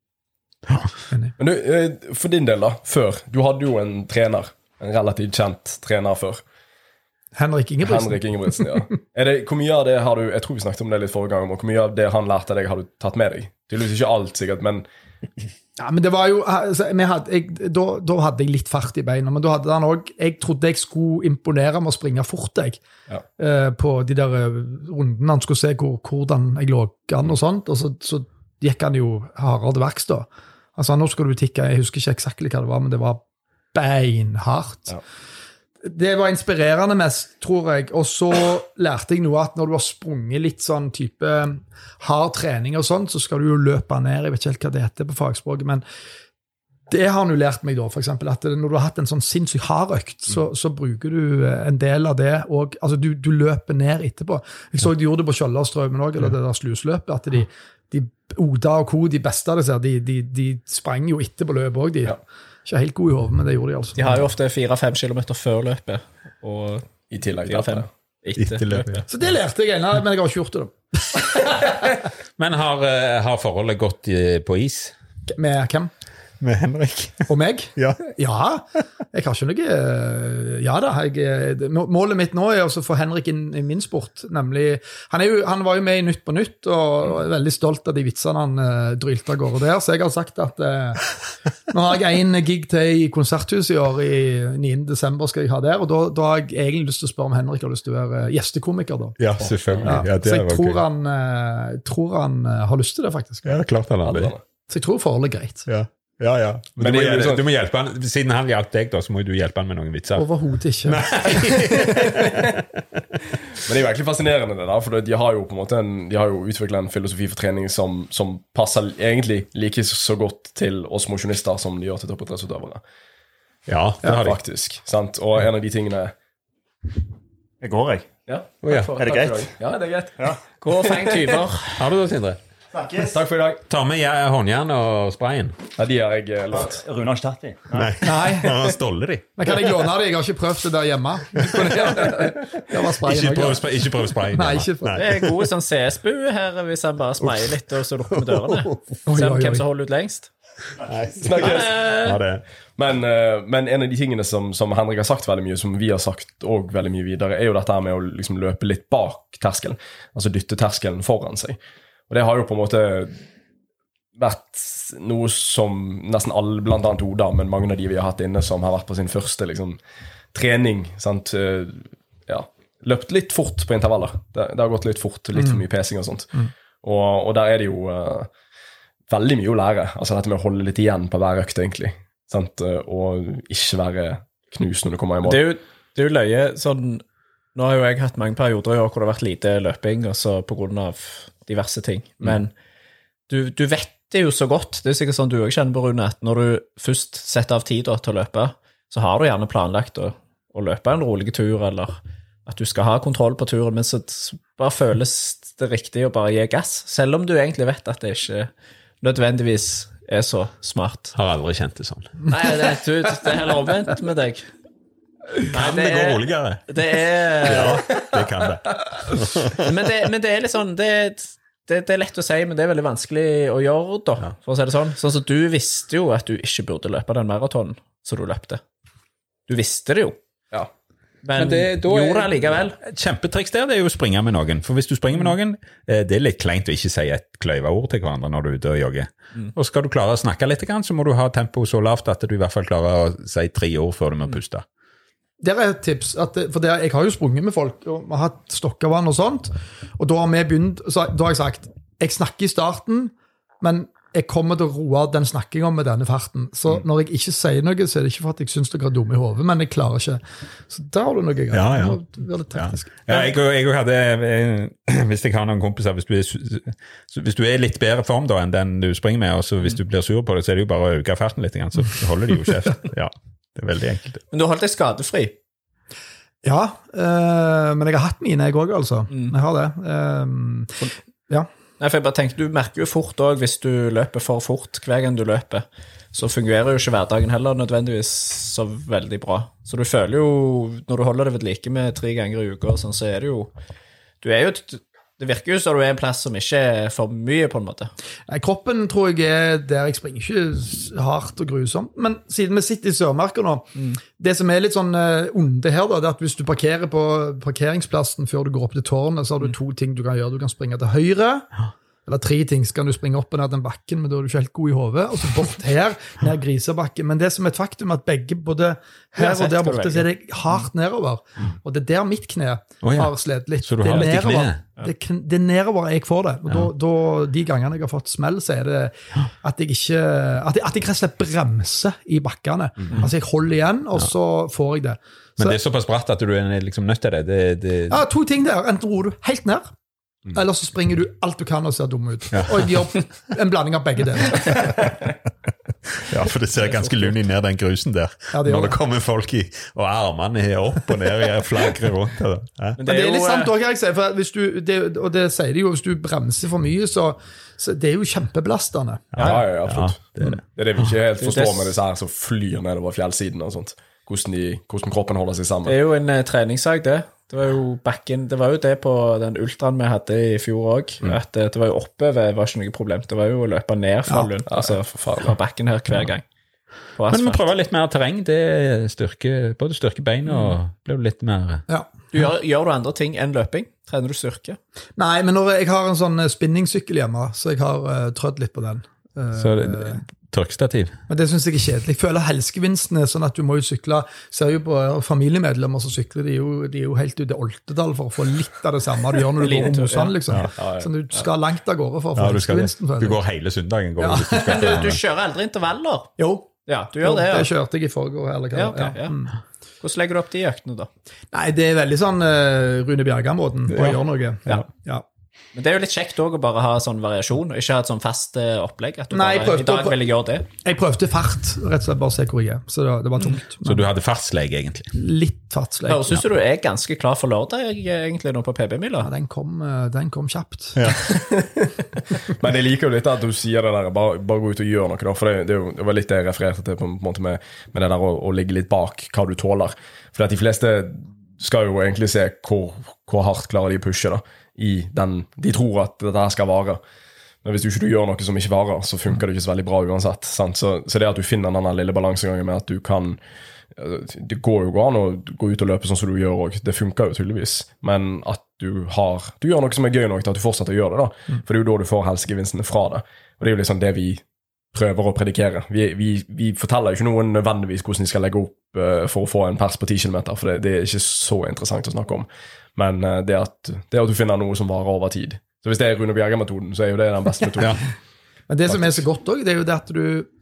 Men du, eh, for din del da, før, du hadde jo en trener, en relativt kjent trener før. Henrik Ingebrigtsen. Henrik Ingebrigtsen, ja. Er det, hvor mye av det har du, jeg tror vi snakket om det litt forrige gang, og hvor mye av det han lærte deg har du tatt med deg? Tydeligvis ikke alt sikkert, men Ja, men det var jo, altså, vi hadde, jeg, da, da hadde jeg litt fart i beina, men da hadde han også, jeg trodde jeg skulle imponere med å springe fort, jeg, Ja. eh, på de der eh, rundene, han skulle se hvor, hvordan jeg lå an og sånt, og så, så gikk han jo hardere til verks da. Altså, nå skal du tikke, jeg husker ikke eksakt hva det var, men det var beinhardt. Ja. Det var inspirerende mest, tror jeg, og så lærte jeg noe at når du har sprunget litt sånn type hard trening og sånt, så skal du jo løpe ned, jeg vet ikke helt hva det heter på fagspråket, men det har han jo lært meg da, for eksempel, at når du har hatt en sånn sinnssykt hard økt, så, så bruker du en del av det, og altså, du, du løper ned etterpå. Jeg så de gjorde det på Kjøllerstrømmen også, eller det der slusløpet, at de, de Oda og Co, de beste av det, de, de, de sprang jo etter på løpet også, de. Ja. Ikke helt gode i hodet, men det gjorde de altså. De har jo ofte fire-fem kilometer før løpet, og i tillegg til fire-fem det. etter Etter løpet, løpet. ja. Så det lærte jeg ennå, men jeg har ikke gjort det da. Men har, eh, har forholdet gått i, på is Med hvem? med Henrik? Og meg? Ja. Ja, jeg har ikke noe eh, Ja da, jeg, det- må- målet mitt nå er også å få Henrik inn i min sport, nemlig han, er jo, han var jo med i Nytt på Nytt, og er veldig stolt av de vitsene han uh, drylte av gårde der, så jeg har sagt at eh, nå har jeg en gig til i Konserthuset i år, i niende desember skal jeg ha der, og da, da har jeg egentlig lyst til å spørre om Henrik har lyst til å være gjestekomiker da. Ja, selvfølgelig. Ja, Ja, det så jeg var tror gøy. han, eh, tror han eh, har lyst til det faktisk. Ja, klart han har det. Så jeg tror forholdet er greit. Ja, ja. ja. Men, Men du, må, det er jo hjelpe- sånn- du må hjelpe han, siden han hjalp deg da, så må du hjelpe han med noen vitser. Overhodet ikke. Men det er jo egentlig fascinerende det da, for de har jo på en måte en, de har jo utviklet en filosofi for trening som, som passer egentlig like så godt til oss mosjonister som de gjør til toppidrettsutøvere. Ja, det har de. Faktisk, sant? Og en av de tingene... Jeg går, jeg. Ja, Å, ja. takk for- Er det takk for greit? i dag. Ja, det er greit. Ja. Gå og feng tyver. Har du det, Sindre? Snakkes. Takk for i dag. Ta med ja, håndjern og sprayen. Ja, de har jeg eh, lånt. Rune har ikke tatt de. Nei. Nei. Han har stålet de. Men kan jeg låne det? Jeg har ikke prøvd det der hjemme. Det var sprayen Ikke også. prøv, spray- ikke prøv sprayen. Nei, hjemme. ikke prøv. Det er god sånn C S-bue her, hvis han bare sprayer litt, og så lukker vi dørene. Oi, Se oi, oi. hvem som holder ut lengst. Snakkes. Ja, det. Men, eh, men en av de tingene som, som Henrik har sagt veldig mye, som vi har sagt og veldig mye videre, er jo dette her med å liksom løpe litt bak terskelen. Altså dytte terskelen foran seg. Og det har jo på en måte vært noe som nesten alle, blant annet Oda, men mange av de vi har hatt inne som har vært på sin første liksom, trening, sant? Eh, ja, løpt litt fort på intervaller. Det, det har gått litt fort, litt for mye pesing og sånt. Og, og der er det jo eh, veldig mye å lære. Altså dette med å holde litt igjen på hver økt, egentlig. sant? Og ikke være knust når du kommer i mål. Det er jo, det er jo løye, sånn, nå har jo jeg hatt mange perioder i år hvor det har vært lite løping, også på grunn av diverse ting, men du, du vet det jo så godt, det er sikkert sånn du også kjenner på Rune, at når du først setter av tid til å løpe, så har du gjerne planlagt å, å løpe en rolig tur, eller at du skal ha kontroll på turen, men så bare føles det riktig å bare gi gass, selv om du egentlig vet at det ikke nødvendigvis er så smart. Har aldri kjent det sånn. Nei, det, du, det er heller omvendt med deg. Kan det, det gå roligere? Det er... Ja, det kan det. men, det men det er litt sånn, det er... Det, det er lett å si, men det er veldig vanskelig å gjøre da, ja. For å si det sånn. Sånn så du visste jo at du ikke burde løpe den maratonen så du løpte. Du visste det jo. Ja. Men, men det, gjorde det likevel. Et kjempetriks der, det er jo å springe med noen. For hvis du springer med noen, det er litt kleint å ikke si et kløyveord til hverandre når du er ute og jogger. Mm. Og skal du klare å snakke litt, så må du ha tempo så lavt at du i hvert fall klarer å si tre ord før du må puste. Det er et tips, at, for det, jeg har jo sprunget med folk, og vi har hatt stokkevann og sånt, og da har vi begynt, så, da har jeg sagt, jeg snakker i starten, men jeg kommer til å roe den snakkingen med denne farten. Så mm. når jeg ikke sier noe, så er det ikke for at jeg synes dere er dumme i hodet, men jeg klarer ikke. Så der har du noe galt. Ja, ja. Det er litt teknisk. Ja, ja jeg, jeg hadde, hvis jeg har noen kompiser, hvis du, er, hvis du er litt bedre form da enn den du springer med, og så hvis du blir sur på det, så er det jo bare å øke farten litt, så holder de jo kjeft. Ja. Det er veldig enkelt. Men du holdt deg skadefri? Ja, øh, men jeg har hatt mine, jeg også, altså. Mm. Jeg har det. Um, ja. Nei, for jeg bare tenkte, du merker jo fort også, hvis du løper for fort hver gang du løper, så fungerer jo ikke hverdagen heller nødvendigvis så veldig bra. Så du føler jo, når du holder det ved like med tre ganger i uka, sånn, så er det jo, du er jo, det virker jo så du er en plass som ikke er for mye på en måte. Nei, kroppen tror jeg er der jeg springer ikke hardt og grusomt, men siden vi sitter i Sørmarka nå, mm. det som er litt sånn uh, onde her da, det er at hvis du parkerer på parkeringsplassen før du går opp til tårnet, så har du mm. to ting du kan gjøre. Du kan springe til høyre, eller tre ting, så kan du springe opp og ned den bakken, men da er du ikke helt god i hodet, og så bort her, ned grisebakken. Men det som er et faktum er at begge, både her og der borte, så er det hardt nedover. Mm. Og det er der mitt kne oh, ja. Har slet litt. Så du har det litt i kne? Det, det er nedover jeg får det. Og ja. da, da, de gangene jeg har fått smell, så er det at jeg ikke, at jeg, at jeg rett og slett bremser i bakkene. Mm. Altså jeg holder igjen, og så får jeg det. Men så, det er såpass bratt at du er liksom nødt til det? det, det... Ja, to ting der. Enten roer du helt ned, Mm. eller så springer du alt du kan og ser dum ut. Ja. Og gjør en blanding av begge deler. Ja, for det ser ganske lunig ned den grusen der. Ja, det når det kommer folk i, og armene er opp og ned og flagrer rundt. Ja. Men det er, Men det er litt sant også, jeg sier, for hvis du, det, og det sier de jo, hvis du bremser for mye, så, så det er jo kjempebelastende. Ja, ja, ja, absolutt. Ja, det, er det. det er det vi ikke helt forstår med disse her som flyr nedover fjellsiden og sånt. Hvordan, de, hvordan kroppen holder seg sammen. Det er jo en uh, treningssag, det. Det var jo bakken, det var jo det på den ultraen vi hadde i fjor også, mm. at det var jo oppover, var ikke noe problem. Det var jo å løpe ned fra Lund, ja, altså fra bakken her hver gang. Men vi prøver litt mer terreng, det styrker, både styrker bein og blir litt mer... Ja. Du gjør, gjør du andre ting enn løping? Trener du styrke? Nei, men når jeg har en sånn spinningsykkel hjemme, så jeg har uh, trødd litt på den. Uh, så det... Tørkestativ. Men det synes jeg er kjedelig. Jeg føler helsegevinsten er sånn at du må jo sykle. Ser jo på familiemedlemmer som sykler, de er jo, de er jo helt ute i Oltedal for å få litt av det samme du gjør når du går om Mosan, liksom. Ja, ja, ja. Så du skal langt av gårde for å få ja, helsegevinsten. Du går hele søndagen. Går ja. du, du, du kjører aldri intervaller? Jo. Ja, du gjør jo, det, ja. Det kjørte jeg i forgår. Eller hva. Ja, okay, ja. Mm. Hvordan legger du opp de øktene da? Nei, det er veldig sånn uh, Rune Bjerga-måten å ja. gjøre noe. Ja. Ja. Men det er jo litt kjekt også å bare ha sånn variasjon, og ikke ha et sånn fast opplegg, at du Nei, bare, i dag vil jeg gjøre det. Jeg prøvde fart, rett og slett bare se hvor jeg er, så det, det var tungt. Mm. Så du hadde fartsleg egentlig? Litt fartsleg, ja. Synes du du er ganske klar for lørdag egentlig nå på P B-mila? Ja, den kom, den kom kjapt. Ja. Men jeg liker jo litt at du sier det der, bare, bare gå ut og gjøre noe da, for det, det, jo, det var litt det jeg refererte til på en måte med, med det der å, å ligge litt bak hva du tåler. For at de fleste skal jo egentlig se hvor, hvor hardt klarer de pushe da, i den, de tror at dette her skal vare. Men hvis du ikke gjør noe som ikke varer, så funker det ikke så veldig bra uansett. Sant? Så, så det at du finner denne lille balansegangen med at du kan, det går jo an å gå ut og løpe sånn som du gjør også, det funker jo tydeligvis. Men at du har, du gjør noe som er gøy nok til at du fortsetter å gjøre det da. For det er jo da du får helsegevinstene fra det. Og det er jo liksom det vi prøver å predikere. Vi, vi, vi forteller jo ikke noen nødvendigvis hvordan de skal legge opp uh, for å få en pers på ti kilometer, for det, det er ikke så interessant å snakke om. Men uh, det, at, det at du finner noe som varer over tid. Så hvis det er Rune Bjerga-metoden, så er jo det den beste metoden. Ja. Men det som er så godt også, det er jo det at du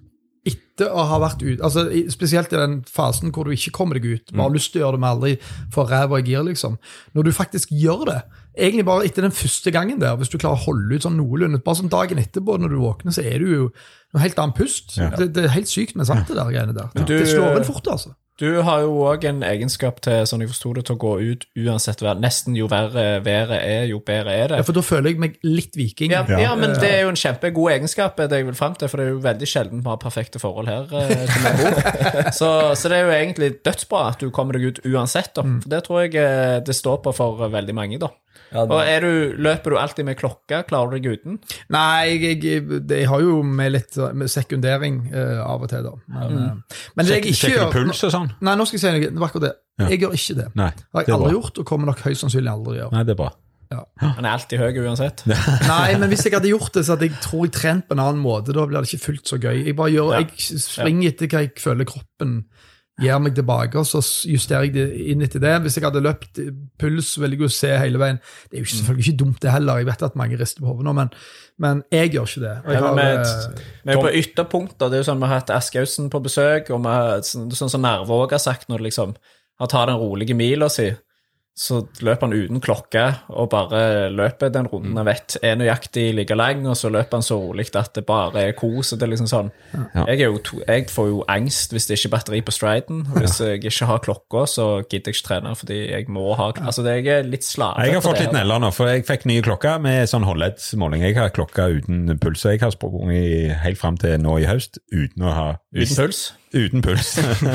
etter å ha vært ut, altså spesielt i den fasen hvor du ikke kommer deg ut, bare har lyst til å gjøre det med aldri for ræv og gir, liksom. Når du faktisk gjør det, egentlig bare etter den første gangen der, hvis du klarer å holde ut sånn noenlunde, bare sånn dagen etterpå når du våkner, så er du jo noe helt annen pust. Ja. Det, det er helt sykt med sant det der greiene der. Det, du, det slår vel fort, altså. Du har jo også en egenskap til, sånn jeg forstod det, til å gå ut uansett vær. Nesten jo verre været er, jo bedre er det. Ja, for da føler jeg meg litt viking. Ja, ja. ja men det er jo en kjempegod egenskap, det jeg vil frem til, for det er jo veldig sjelden vi har perfekte forhold her til meg bor. Så, så det er jo egentlig dødsbra at du kommer deg ut uansett, da. For det tror jeg det står på for veldig mange, da. Ja, og er du, løper du alltid med klokka? Klarer du deg uten? Nei, jeg, jeg, jeg har jo med litt med sekundering uh, av og til da. Men, mm. uh, men det jeg ikke gjør... puls og sånn? Nei, nå skal jeg si noe, det var akkurat det. Ja. Jeg gjør ikke det. Nei, det har jeg aldri bra. gjort, og kommer nok høyst sannsynlig aldri gjøre. Nei, det er bra. Ja. Han er alltid høy uansett. Nei, men hvis jeg hadde gjort det, så hadde jeg tror jeg trent på en annen måte, da blir det ikke fullt så gøy. Jeg bare gjør, ja. jeg springer etter hva jeg føler kroppen gir meg tilbake, og så justerer jeg det inn etter det. Hvis jeg hadde løpt puls, vil jeg jo se hele veien. Det er jo selvfølgelig ikke dumt det heller. Jeg vet at mange rister på hodet nå, men, men jeg gjør ikke det. Og jeg har, med, med på ytterpunkter, det er jo sånn vi har hatt Askausen på besøk, og vi har, sånn som Nervåg har sagt når liksom, han tar den rolige mila si, så løper han uten klokke og bare løper den runden han vet er nøyaktig like lang, og så løper han så rolig at det bare er kos, og det er liksom sånn. Ja. Jeg, er jo to, jeg får jo angst hvis det ikke er batteri på striden, og hvis jeg ikke har klokka, så gidder jeg ikke trene, fordi jeg må ha, altså det er litt slave. Jeg har fått litt neller nå, for jeg fikk nye klokker med sånn håndleddsmåling. Jeg har klokka uten puls, og jeg har sprunget helt frem til nå i høst, uten å ha... Uten puls? Uten puls.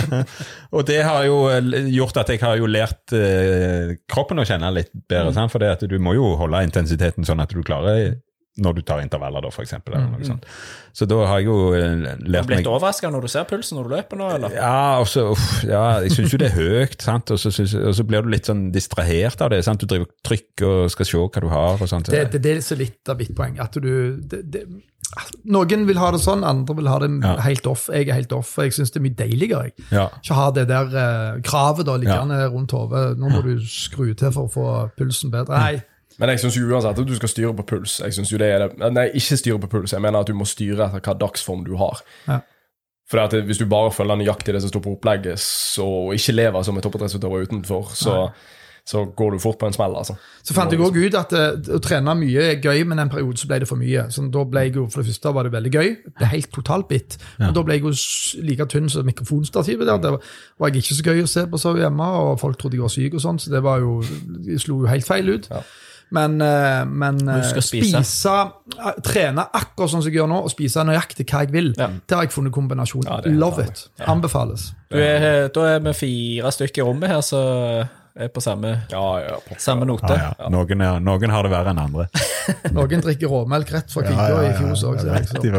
Og det har jo gjort at jeg har jo lært eh, kroppen å kjenne litt bedre, mm. for det at du må jo holde intensiteten sånn at du klarer når du tar intervaller da, for eksempel. Eller noe sånt. Så da har jeg jo lært meg... Du har blitt overrasket når du ser pulsen når du løper nå, eller? Ja, og så, uff, ja jeg synes jo det er høyt, sant? Og, så synes, og så blir du litt sånn distrahert av det, sant? Du driver trykk og skal se hva du har og sånt. Det, det, det er så litt av mitt poeng, at du... Det, det, noen vil ha det sånn, andre vil ha det ja. helt off. Jeg er helt off, og jeg synes det er mye deiligere. Jeg. Ja. Ikke ha det der uh, kravet da, liggende ja. rundt hodet. Nå må ja. du skru til for å få pulsen bedre. Nei. Men jeg synes jo uansett at du skal styre på puls. Jeg synes jo det er det. Nei, ikke styre på puls. Jeg mener at du må styre etter hva dagsform du har. Ja. For at hvis du bare følger nøyaktig det som står på opplegget, så ikke lever som et toppidrettsutøver utenfor, så... Nei. Så går du fort på en smell, altså. Så fant jeg også ut at uh, å trene mye er gøy, men en periode så ble det for mye. Så da ble jeg jo, for det første var det veldig gøy, det er helt totalt bitt. Ja. Og da ble jeg jo like tynn som mikrofonstativet der. Det var, var jeg ikke så gøy å se på så hjemme, og folk trodde jeg var syk og sånn, så det var jo, det slo jo helt feil ut. Ja. Men, uh, men uh, spise, spise uh, trene akkurat sånn som jeg gjør nå, og spise nøyaktig hva jeg vil. Ja. Det har jeg funnet kombinasjon. Ja, Love it. Ja. Anbefales. Du er, da er vi fire stykker i rommet her, så... er på samme, ja, ja, på, samme note. Ja, ja. Noen, er, noen har det verre enn andre. Noen drikker råmelk rett fra kikka ja, ja, ja, i fjos også.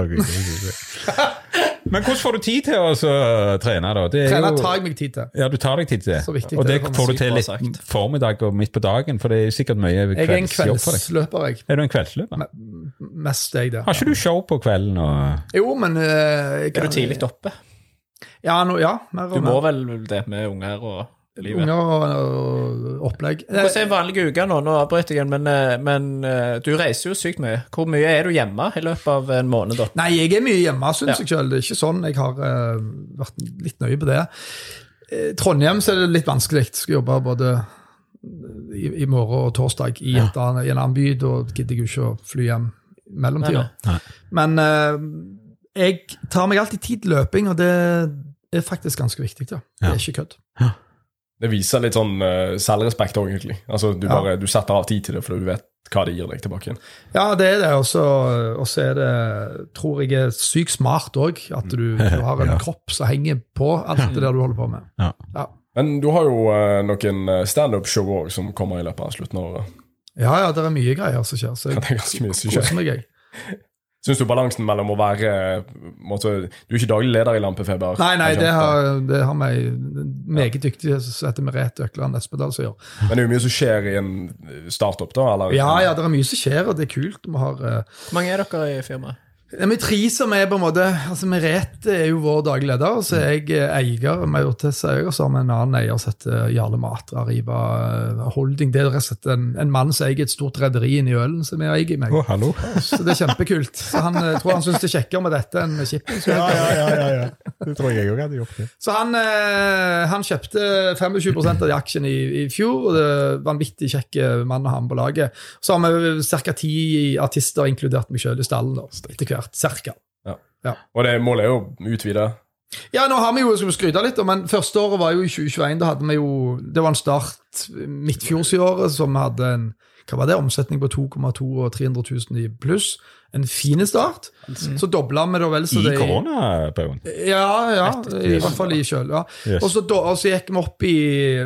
Ja, men hvordan får du tid til å så, trene da? Det trene jo, tar jeg meg tid til. Ja, du tar deg tid til det. Og det, det får du til litt formiddag og midt på dagen, for det er sikkert mye kveldsjobb for deg. Jeg er en kveldsløper, jeg. Er du en kveldsløper? Mest jeg det. Har ikke du show på kvelden? Og... Jo, men... Uh, er du tidlig oppe? Ja, no, ja. Mer du må mer. Vel det med unger og... livet. Unger og, og opplegg. Hvordan er en vanlig uke nå? Nå avbryter jeg igjen, men, men du reiser jo sykt mye. Hvor mye er du hjemme i løpet av en måned da? Nei, jeg er mye hjemme, synes ja. jeg selv. Det er ikke sånn. Jeg har uh, vært litt nøye på det. Uh, Trondheim så er det litt vanskelig. Jeg skal jobbe både i, i morgen og torsdag i, ja. et, i en annen by. Da gidder jeg jo ikke å fly hjem mellomtida. Nei, nei. Men uh, jeg tar meg alltid tid til løping, og det er faktisk ganske viktig. Da. Det er ikke kødd. Ja. Det viser litt sånn uh, selvrespekt også, egentlig. Altså, du, ja. bare, du setter av tid til det, for du vet hva det gir deg tilbake igjen. Ja, det er det. Og så er det, tror jeg, er sykt smart også, at du, du har en ja. kropp som henger på alt det der du holder på med. Ja. Ja. Men du har jo uh, noen stand-up-show også, som kommer i løpet av slutten av året. Ja, ja, det er mye greier som skjer. Så jeg, ja, det er ganske mye som skjer. Koser meg, jeg. Synes du balansen mellom å være måtte, du er ikke daglig leder i Lampefeber? Nei, nei, det har, det har meg meget dyktig som heter Merete Økland Espedal som gjør. Men det er jo mye som skjer i en startup da? Eller? Ja, ja, det er mye som skjer, og det er kult. Vi har, Hvor mange er dere i firmaet? Det er vi tre som er på en måte, altså Merete er jo vår daglig leder, så er jeg eier, Majoritets eier, så har vi en annen eier som heter Jarle Matra, Arriva Holding. Det er rett og slett en, en mann som eier et stort rederi inn i Ølen, som jeg eier i meg. Å, hallo. Så det er kjempekult. Så han jeg tror han synes det er kjekkere med dette enn med shipping. Ja, ja, ja, ja, ja. Det tror jeg også hadde gjort det. Så han, han kjøpte tjuefem prosent av de aksjene i, i fjor, og det er vanvittig kjekke mann å ha med på laget. Så har vi cirka ti artister, inkludert meg selv i stallen, da, etter hvert. Cirka. Ja. Ja. Og det målet er jo å utvide. Ja, nå har vi jo, skal vi skryte litt, men første året var jo i tjue tjueen, da hadde vi jo, det var en start midtfjordsåret, som hadde en, hva var det, omsetning på to komma to og tre hundre tusen i pluss, en fin start, mm. så doblet vi da vel så I det... I koronaperioden? Ja, ja, i hvert fall i selv, ja. Yes. Og, så, og så gikk vi opp i,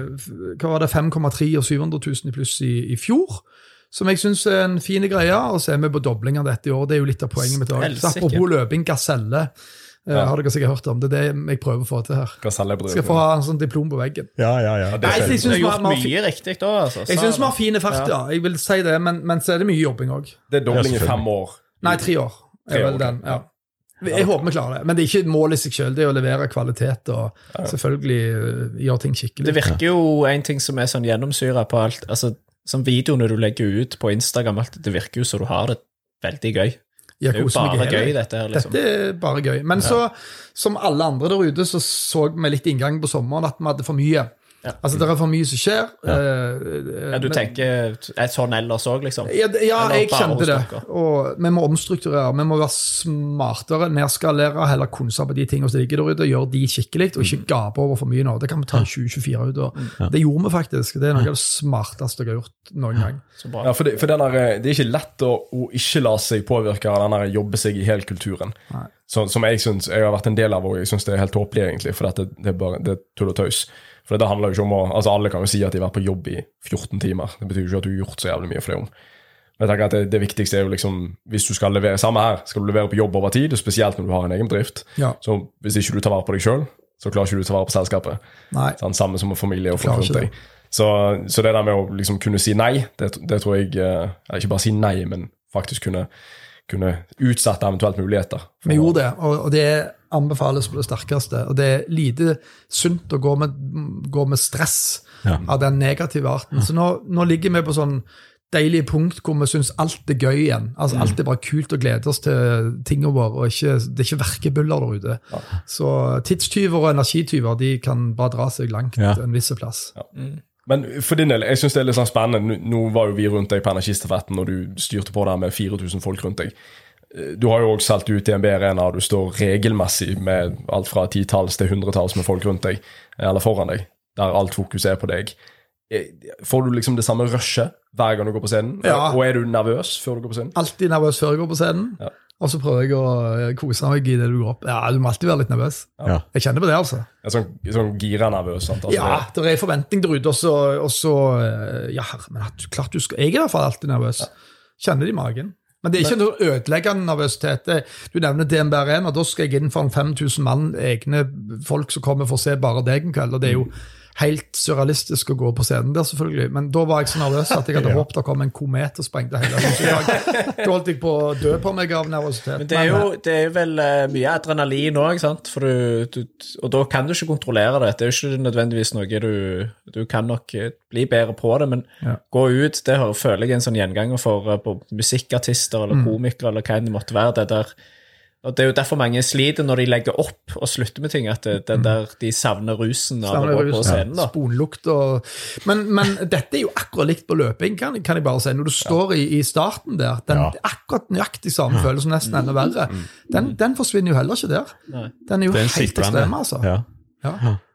hva var det, fem komma tre og syv hundre tusen i pluss i, i fjor, som jeg synes er en fin greie, og så er vi på dobling av dette i år. Det er jo litt av poenget mitt også. Så apropos løping, Gaselle, ja. har dere sikkert hørt om. Det er det jeg prøver å få til her. Gaselle skal få ha en sånn diplom på veggen. Ja, ja, ja. Det, Nei, jeg synes det er gjort mye riktig da, altså. Jeg synes vi har fine fart, ja. Jeg vil si det, men, men så er det mye jobbing også. Det er dobling i fem år. Nei, tre år. Tre er vel år, den, ja. Jeg håper vi klarer det, men det er ikke et mål i seg selv, det er å levere kvalitet og selvfølgelig gjøre ting skikkelig. Det virker jo en ting som er sånn gjennomsyret på alt, altså som videoene du legger ut på Instagram, alt, det virker jo så du har det veldig gøy. Det er jo bare gøy, dette her, liksom. Dette er bare gøy. Men ja. så, som alle andre der ute, så så vi litt inngang på sommeren at vi hadde for mye. Ja. Altså, det er for mye som skjer. Ja, uh, ja du men, tenker et sånn ellers også, liksom? Ja, ja jeg kjente det. Og vi må omstrukturere, vi må være smartere, nedskalere, heller konse på de tingene som ligger der ute, gjøre de skikkelig, og ikke gape over for mye nå. Det kan vi ta i tjue tjuefire ut. Og ja. Det gjorde vi faktisk. Det er noe av det smarteste jeg har gjort noen gang. Ja, for, det, for den der, det er ikke lett å, å ikke la seg påvirke av den der jobbe seg i hele kulturen. Så, som jeg synes, jeg har vært en del av, og jeg synes det er helt tåpelig egentlig, for det, det er bare det er tull og tøys. For det handler jo ikke om å, altså alle kan jo si at de har vært på jobb i fjorten timer. Det betyr jo ikke at du har gjort så jævlig mye for det om. Men jeg tenker at det, det viktigste er jo liksom, hvis du skal levere samme her, skal du levere på jobb over tid, og spesielt når du har en egen bedrift. Ja. Så hvis ikke du tar vare på deg selv, så klarer ikke du å ta vare på selskapet. Nei. Sånn, samme som med familie og folk rundt deg. Så, så det der med å liksom kunne si nei, det, det tror jeg, jeg ikke bare si nei, men faktisk kunne, kunne utsette eventuelt muligheter. Vi gjorde det, og, og det anbefales på det sterkeste, og det er lite sunt å gå med, gå med stress ja. Av den negative arten. Så nå, nå ligger vi på sånn deilig punkt hvor vi synes alt er gøy igjen. Altså mm. alt er bare kult å glede oss til tingene våre, og ikke, det er ikke verkebuller der ute. Ja. Så tidstyver og energityver, de kan bare dra seg langt ja. En viss plass. Ja. Mm. Men for din del, jeg synes det er litt sånn spennende. Nå var jo vi rundt deg på energistafetten, og du styrte på der med fire tusen folk rundt deg. Du har jo også solgt ut i en B-arena, du står regelmessig med alt fra titalls til hundretalls med folk rundt deg, eller foran deg, der alt fokus er på deg. Får du liksom det samme rushet hver gang du går på scenen? Ja. Og er du nervøs før du går på scenen? Alltid nervøs før jeg går på scenen, ja. Og så prøver jeg å kose meg i det du går opp. Ja, du må alltid være litt nervøs. Ja. Jeg kjenner på det, altså. Ja, sånn, sånn gira-nervøs, sant? Altså, ja, det er forventning der ute, og så, og så ja, men klart du skal, jeg er i hvert fall alltid nervøs. Ja. Kjenner det i magen. Men det er ikke noe ødeleggende nervøsitet. Du nevner D N B Arena, da skal jeg inn for en fem tusen mann, egne folk som kommer for å se bare deg en kveld, og det er jo helt surrealistisk å gå på scenen der selvfølgelig, men da var jeg så nervøs at jeg hadde ja. Håpet å komme en komet og sprengte hele huset. Da holdt jeg på å dø på meg av nervøsitet. Men det er jo, det er jo vel uh, mye adrenalin også, ikke sant? For du, du, og da kan du ikke kontrollere det. Det er jo ikke nødvendigvis noe du, du kan nok bli bedre på det, men ja. Gå ut, det har, føler jeg en sånn gjenganger for uh, på musikkartister eller komikere, mm. eller hva det måtte være, det der. Og det er jo derfor mange sliter når de legger opp og slutter med ting, at det, det der, de savner rusen av å gå på scenen. Da. Sponlukt og... Men, men dette er jo akkurat likt på løping, kan, kan jeg bare si. Når du står ja. i, i starten der, den ja. Akkurat nøyaktig samme følelse, nesten enda verre, den, den forsvinner jo heller ikke der. Den er jo er helt ekstrem, altså. Ja. Ja.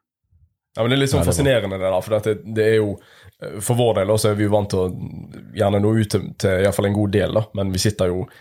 Ja, men det er litt sånn fascinerende det da, for det, det er jo, for vår del også er vi jo vant til å gjerne nå ut til, til i hvert fall en god del da, men vi sitter jo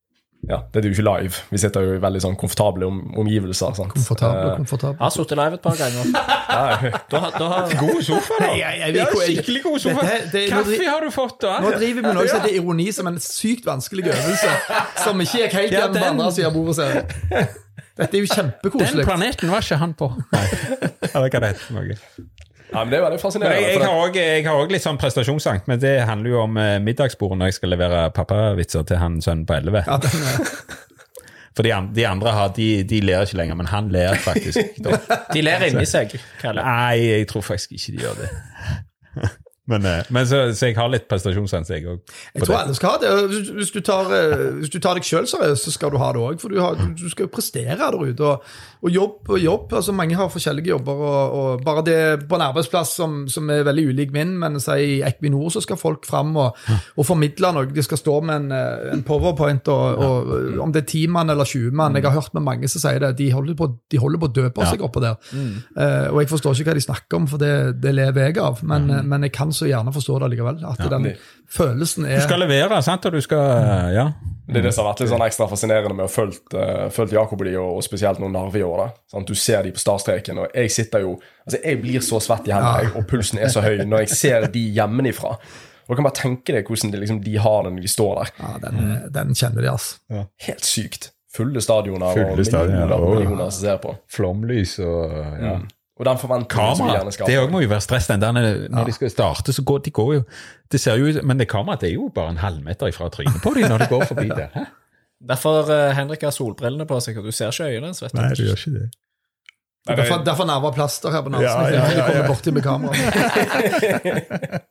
ja, det er jo ikke live. Vi sitter jo i veldig sånn komfortable om, omgivelser. Sant? Komfortable, komfortable. Jeg har suttet live et par ganger. Ja, da, da har god sofa da. Jeg, jeg, jeg, jeg, skikkelig god sofa. Dette, det, Kaffe har du fått da. Nå driver vi noe som heter ironi som en sykt vanskelig øvelse, som ikke gikk helt igjen ja, på andre siden av bordet selv. Dette er jo kjempekoselig. Den planeten var ikke han på. Nei, det kan det hete noe. Ja, men det er veldig fascinerende. Jeg, jeg har også litt sånn prestasjonsangst, men det handler jo om middagsbordet når jeg skal levere pappavitser til han sønnen på elleve. Ja, For de, de andre har, de, de ler ikke lenger, men han ler faktisk. De ler inni seg, Kalle. Nei, jeg tror faktisk ikke de gjør det. Men, men så, så jeg har litt prestasjonssans, jeg også. Jeg tror alle skal ha det. Hvis, hvis, du tar, hvis du tar deg selv seriøst, så skal du ha det også. For du, har, du skal jo prestere der ute. Og, og jobb og jobb. Altså, mange har forskjellige jobber. Og, og bare det på en arbeidsplass som, som er veldig ulik min, men si, i Equinor så skal folk frem og, og formidle noe. De skal stå med en, en powerpoint, og, og om det er ti mann eller tjue mann. Jeg har hørt med mange som sier det. De holder på, de holder på å dø på seg oppå der. Mm. Uh, og jeg forstår ikke hva de snakker om, for det, det lever jeg av. Men, mm. men jeg kan så gjerne forstå det likevel, at ja, den følelsen er... Du skal levere, sant? Og du skal, ja. Det er det som har vært litt sånn ekstra fascinerende med å følge uh, følt Jakob og de, og, og spesielt noen Narvi år da. Sånn, du ser de på startstreken, og jeg sitter jo... Altså, jeg blir så svett i hendene, ja. Og pulsen er så høy når jeg ser de hjemmefra. Og du kan bare tenke deg hvordan de, liksom, de har det når de står der. Ja, den, mm. den kjenner de, altså. Ja. Helt sykt. Fulle stadioner Fulle og millioner, og millioner som ser på. Flomlys og... Ja. Mm. Og den forventningen som vi gjerne skal. Det må jo være stress den der når, når ja. de skal starte, så går de går jo, det ser jo ut, men det kameraet det er jo bare en halvmeter ifra trynet på dem når de går forbi der. Hæ? Derfor uh, Henrik har solbrillene på seg, og du ser ikke øynene, vet du. Nei, du gjør ikke det. Nei, derfor, derfor nerver plaster her på Nansen, ja, ja, ja, ja. De kommer borti med kamera.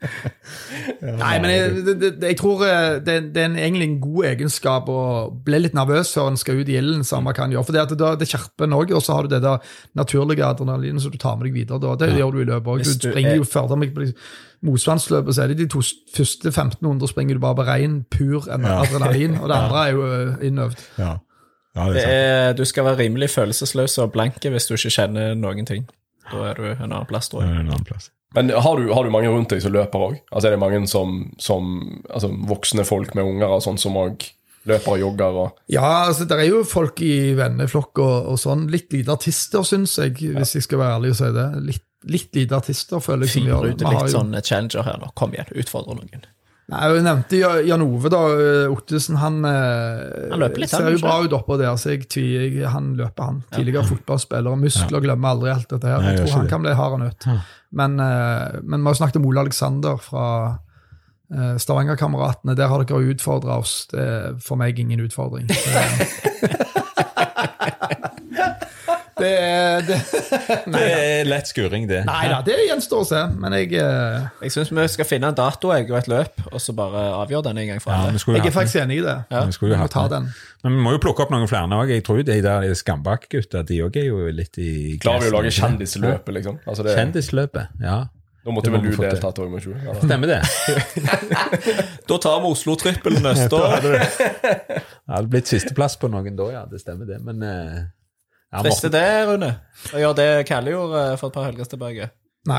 Nei, men jeg, det, det, jeg tror det, det er en, egentlig en god egenskap å bli litt nervøs før en skal ut i ilden, samme kan gjøre, for det, det, det skjerper noe, og så har du det der naturlige adrenalinen som du tar med deg videre, da. Det ja. gjør du i løpet også. Du springer jo før deg på motstandsløpet, så er det de to første femten hundre springer du bare på ren, pur adrenalin, og det andre er jo innøvd. Ja. Ja, det er det er, du skal være rimelig følelsesløs og blanke hvis du ikke kjenner noen ting. Da er du en annen plass, tror jeg. En annen plass. Men har du, har du mange rundt deg som løper også? Altså er det mange som, som altså voksne folk med unger og sånn som også løper og jogger? Og... Ja, altså det er jo folk i venneflokk og, og sånn. Litt lite artister, synes jeg, ja. Hvis jeg skal være ærlig og si det. Litt, litt lite artister, føler jeg som gjør det. Fyrer ut litt jo... sånn challenger her nå. Kom igjen, utfordre noen. Nei, jeg nevnte Jan Ove da, Ottesen, han, han løper litt, ser jo bra ut oppå der, så jeg tvier, han løper han. Tidligere ja. fotballspiller, og muskler, glemmer aldri alt dette her. Jeg tror han kan bli hard og nødt. Men, men vi har snakket om Ole Alexander fra Stavanger-kameratene, der har dere utfordret oss. Det er for meg ingen utfordring. Det er, det, det er lett skuring, det. Nei da, det gjenstår å se, men jeg... Uh, jeg synes vi skal finne en dato jeg, og et løp, og så bare avgjøre den en gang for alle. Ja, jeg er faktisk enig i det. Ja. Vi, vi må ta den. Men vi må jo plukke opp noen flere også. Jeg tror de der Skambakk-gutta, de også er jo litt i... Klarer vi å lage kjendisløpet, liksom? Altså det... Kjendisløpet, ja. Da måtte vel du deltatt over med sju. Ja, stemmer det. Da tar vi Oslo-trippelen neste år. Det hadde blitt sisteplass på noen da, ja, det stemmer det, men... Uh... Ja, Friste det, Rune? Og gjør det Kalle gjorde for et par helger tilbake? Nei.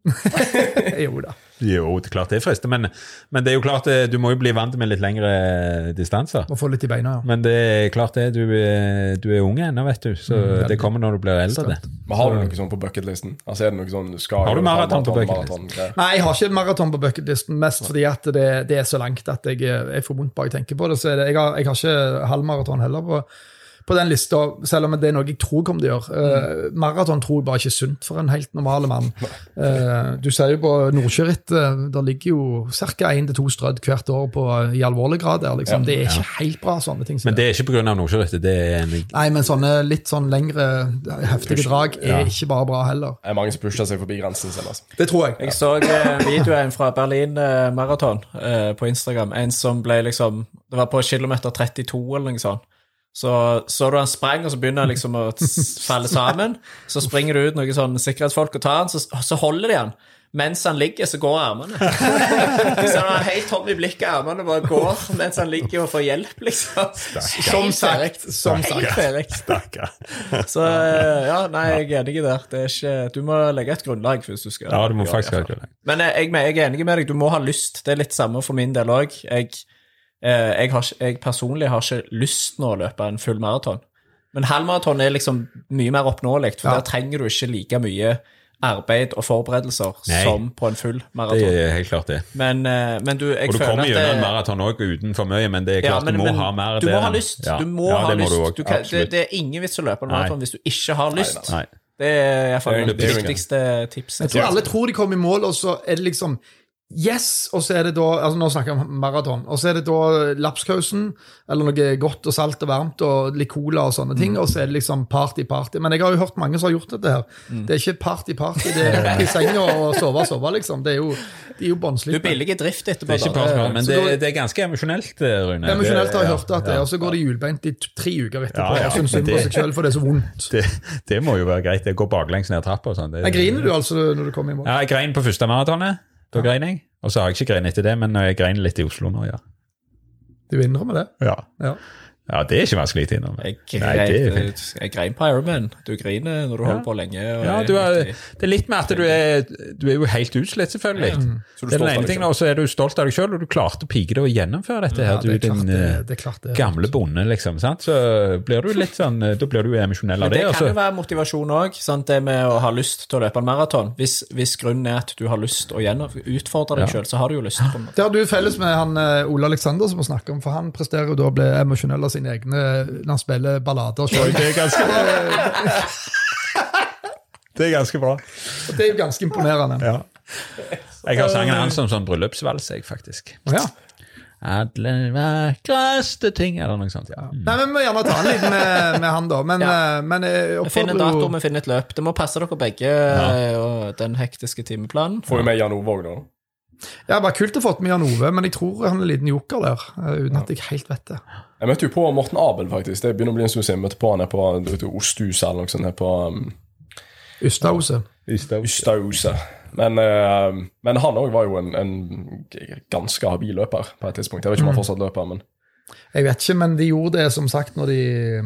Jo da. Jo, det er klart det er friste, men, men det er jo klart du må jo bli vant med litt lengre distanser. Og få litt i beina, ja. Men det er klart det, du, du er unge ennå, vet du, så mm, det kommer når du blir eldre, det. Men har du noe sånn på bucketlisten? Altså er det noe sånn... Skal har du maraton på bucketlisten? Nei, jeg har ikke maraton på bucketlisten, mest fordi at det, det er så langt at jeg, jeg får vondt bare jeg tenker på det, så er det, jeg, har, jeg har ikke halvmaraton heller på på den lista, selv om det er noe jeg tror kommer til å gjøre. Uh, maraton tror jeg bare ikke er sunt for en helt normale mann. Uh, du ser jo på Nordkjøritt, uh, der ligger jo cirka en til to strødd hvert år på, i alvorlig grad der, liksom. Ja, det er ikke ja. helt bra, sånne ting. Men det er ikke på grunn av Nordkjøritt, det er en... Nei, men sånne litt sånn lengre, heftige drag er ja. ikke bare bra heller. Det er mange som pusher seg forbi grensen selv, altså. Det tror jeg. Jeg så videoen fra Berlin Marathon uh, på Instagram, en som ble liksom, det var på kilometer trettito eller noe sånt. Så, så du han sprang, og så begynner han liksom å falle sammen. Så springer du ut noen sånne sikkerhetsfolk og tar han, så, så holder de han. Mens han ligger, så går armene. Så han er helt tom i blikket, armene bare går, mens han ligger og får hjelp, liksom. Stakker. Som sagt, som sagt. Stakker. Så ja, nei, jeg er enig der. Det er ikke, du må legge et grunnlag hvis du skal. Ja, du må faktisk ha et grunnlag. Men jeg, jeg er enig med deg, du må ha lyst. Det er litt samme for min del også. Jeg... Jeg, har, jeg personlig har ikke lyst nå å løpe en full maraton. Men halvmaraton er liksom mye mer oppnåelig, for ja. Der trenger du ikke like mye arbeid og forberedelser Nei. Som på en full maraton. Det er helt klart det. Men, men du, jeg og du føler kommer at jo det... en maraton også uten for mye, men det er klart ja, men, du må ha mer du det. Du må ha lyst. Ja. Du må ja, ha det lyst. Må du, du kan, det, det er ingen vits å løpe en maraton hvis du ikke har lyst. Nei, nei. Det er i hvert fall det, det viktigste tipset. Jeg tror alle tror de kommer i mål, og så er det liksom Yes, og så er det da, altså nå snakker jeg om maraton, og så er det da lapskausen, eller noe godt og salt og varmt, og litt cola og sånne ting, og så er det liksom party-party. Men jeg har jo hørt mange som har gjort dette her. Mm. Det er ikke party-party, det er i senga og sove-sove, liksom. Det er jo, de er jo båndslitt. Du er billig i drift etterpå. Det er ikke party, men det, det er ganske emosjonelt, Rune. Emosjonelt har jeg ja, hørt at det, og så går de hjulbeint i tre uker etterpå, ja, ja, og synes synd på seg selv, for det er så vondt. Det, det må jo være greit, det går baklengs ned trappa og sånn. Det, jeg griner du altså når du kommer i mål? Ja, jeg grein på første maratonet. Da grein jeg, og så har jeg ikke grein etter det, men jeg grein litt i Oslo nå, ja. Du innrømmer det? Ja. Ja. Ja, det er ikke vanskelig til innrømme. Jeg, jeg, jeg grein på Ironman. Du griner når du ja. holder på lenge. Ja, du er, det er litt med at du er, du er jo helt utslitt, selvfølgelig. Mm. Det er den ene tingen, og så er du stolt av deg selv, og du klarte å pike det og gjennomføre dette her. Ja, det er klart, du er din det, det det, gamle bonde, liksom, sant? Så blir du litt sånn, da blir du emosjonell av det. Men det kan også. Jo være motivasjon også, det med å ha lyst til å løpe en maraton. Hvis, hvis grunnen er at du har lyst å utfordre deg ja. selv, så har du jo lyst på det. Det har du felles med han Ole Alexander som vi snakker om, for han presterer jo da å bli emosjonell av sine egne når han spiller ballader. Oi, det er ganske bra. Det er ganske bra. Og det er jo ganske imponerende. Ja. Jeg har sangen hans som sånn bryllupsvals, jeg faktisk. Ja. Alle vakreste ting, eller noe sånt, ja. Mm. Nei, men vi må gjerne ta en liten med, med han da, men, ja. men vi finner en dato, vi finner et løp. Det må passe dere begge, ja. og den hektiske timeplanen. Får vi med Jan Ove også, da? Ja, bare kult å få med Jan Ove, men jeg tror han er en liten joker der, uten at jeg helt vet det. Jeg møtte jo på Morten Abel, faktisk. Det begynner å bli en stund siden jeg møtte på han på Osthuset, eller noe sånt, her på... Um, Ustahuset. Ustahuset. Men, uh, men han også var jo en, en ganske habil løper på et tidspunkt. Jeg vet ikke om han fortsatt løper, men... Jeg vet ikke, men de gjorde det som sagt når de...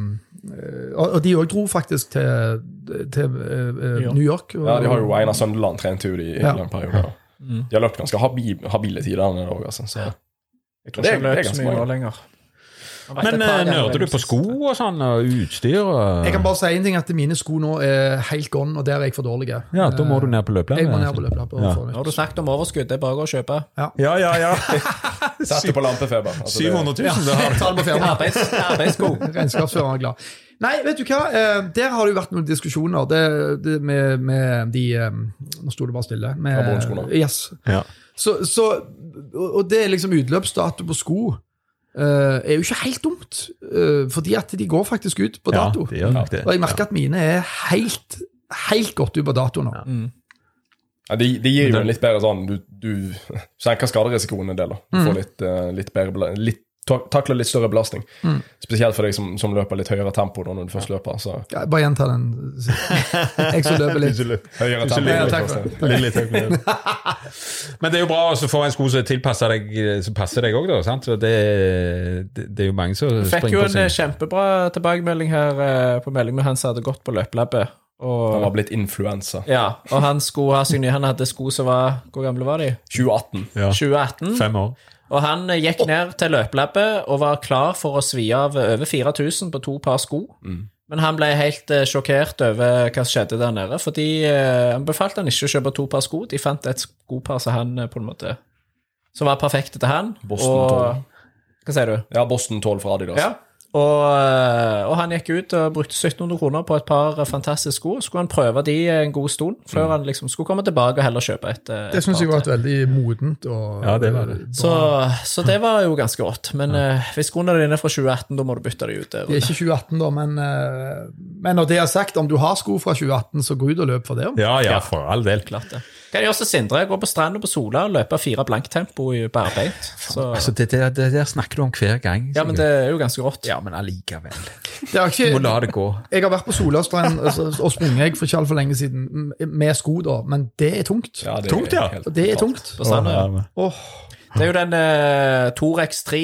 Og de også dro faktisk til, til uh, New York. Og, ja, de har jo Einar Sønderland trent ut i ja. lang periode. Mm. De har løpt ganske habil, habile tider der også, altså. Så jeg tror ikke det, det er ganske mye lenger. Men nørder du på sko og sånn, og utstyr? Og... Jeg kan bare si en ting, at mine sko nå er helt gone, og der er jeg for dårlig. Ja, da må du ned på løpelapp. Jeg må ned på løpelapp. Ja. Nå har du snakket om overskudd, det er bare å gå og kjøpe. Ja, ja, ja. ja. Sette på lampefeber. Altså syv hundre tusen, det har du. Ta det på feber. Arbeids, arbeidssko. Regnskapsføreren er glad. Nei, vet du hva? Der har det jo vært noen diskusjoner det, det med, med de... Nå stod det bare stille. Med, Karbonskoene. Yes. Ja. Så, så, og det er liksom utløpsdato på sko. Uh, er jo ikke helt dumt, uh, fordi at de går faktisk ut på dato. Ja, det gjør nok det. Og jeg merker at mine er helt, helt godt ut på dato nå. Ja. Mm. Ja, de, de gir jo en litt bedre sånn, du, du senker skaderisikoen en del da. Du får litt, uh, litt bedre, litt, takler litt større belastning. Mm. Spesielt for deg som, som løper litt høyere tempo da, når du først løper. Så. Ja, bare gjenta den. Jeg som løper litt. Høyere tempo. Ja, takk for det. Litt, litt Men det er jo bra å få en sko som tilpasser deg, som passer deg også da, sant? Så det, det, det er jo mange som springer på seg. Fikk jo en kjempebra tilbakemelding her på melding med han som hadde gått på løpelabbet. Og, han var blitt influencer. Ja, og han, sko, han hadde sko som var, hvor gamle var de? tjue atten. Ja. tjue atten. Fem år. Og han gikk ned til løpelabbet og var klar for å svi av over fire tusen på to par sko. Mm. Men han ble helt uh, sjokkert over hva som skjedde der nede, fordi uh, han befalte han ikke å kjøpe to par sko. De fant et skopar som han uh, på en måte, som var perfekte til han. Boston tolv. Hva sier du? Ja, Boston tolv fra Adidas. Ja. Og, og han gikk ut og brukte sytten hundre kroner på et par fantastiske sko. Skulle han prøve de en god stund, før mm. han liksom skulle komme tilbake og heller kjøpe et, et Det synes jeg var et veldig modent. Og, ja, det var det. Så, så det var jo ganske rått. Men ja. uh, hvis skoene dine er fra tjue atten, da må du bytte de ut. Det er ikke tjue atten da, men, uh, men når det er sagt, om du har sko fra tjue atten, så gå ut og løp for det. Ja, ja, for all del. Klart det. Kan jeg også Sindre gå på stranden på Sola og løpe fire blanktempo i barbeint? Altså, det, det, det der snakker du om hver gang. Ja, men det er jo ganske rått. Ja, men allikevel. Det er ikke, du må la det gå. Jeg har vært på Solastrand altså, og sprunget jeg for ikke alt for lenge siden med sko da, men det er tungt. Ja, det er tungt, ja. Og det er tungt. På stranden, ja. Åh. Det er jo den uh, Tor X tre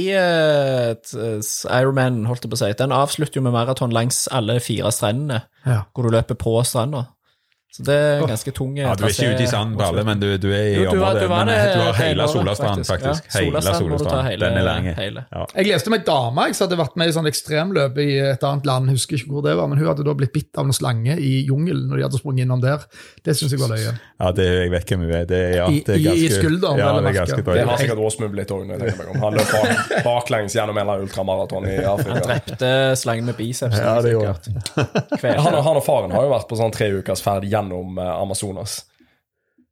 uh, Ironman, holdt jeg på å si. Den avslutter jo med maraton langs alle fire strandene, ja. Hvor du løper på stranden. Så det er ganske tung ja, du er ikke ute i sanden på alle, men du, du er i jo, du var, området. Du, var men det, du har hele Solastrand, faktisk. Ja, hele Solastrand. Den er lenge. Ja. Jeg leste om en dame jeg, som hadde vært med i sånn ekstremløp i et annet land, husker ikke hvor det var, men hun hadde da blitt bitt av en slange i jungelen når de hadde sprunget innom der. Det synes jeg var løye. Ja, det, jeg vet ikke hvem hun er. Det, ja, det er I, ganske, I skulderen. Ja, det er ganske drøy. Det har sikkert Åsmund blitt også, når jeg tenker meg om. Han løp bak, baklengs gjennom en eller annen ultramaraton i Afrika. Han drepte slangen med biceps. Ja, det gjorde han. Han og faren har jo vært på sånn tre ukers ferd gjennom Amazonas.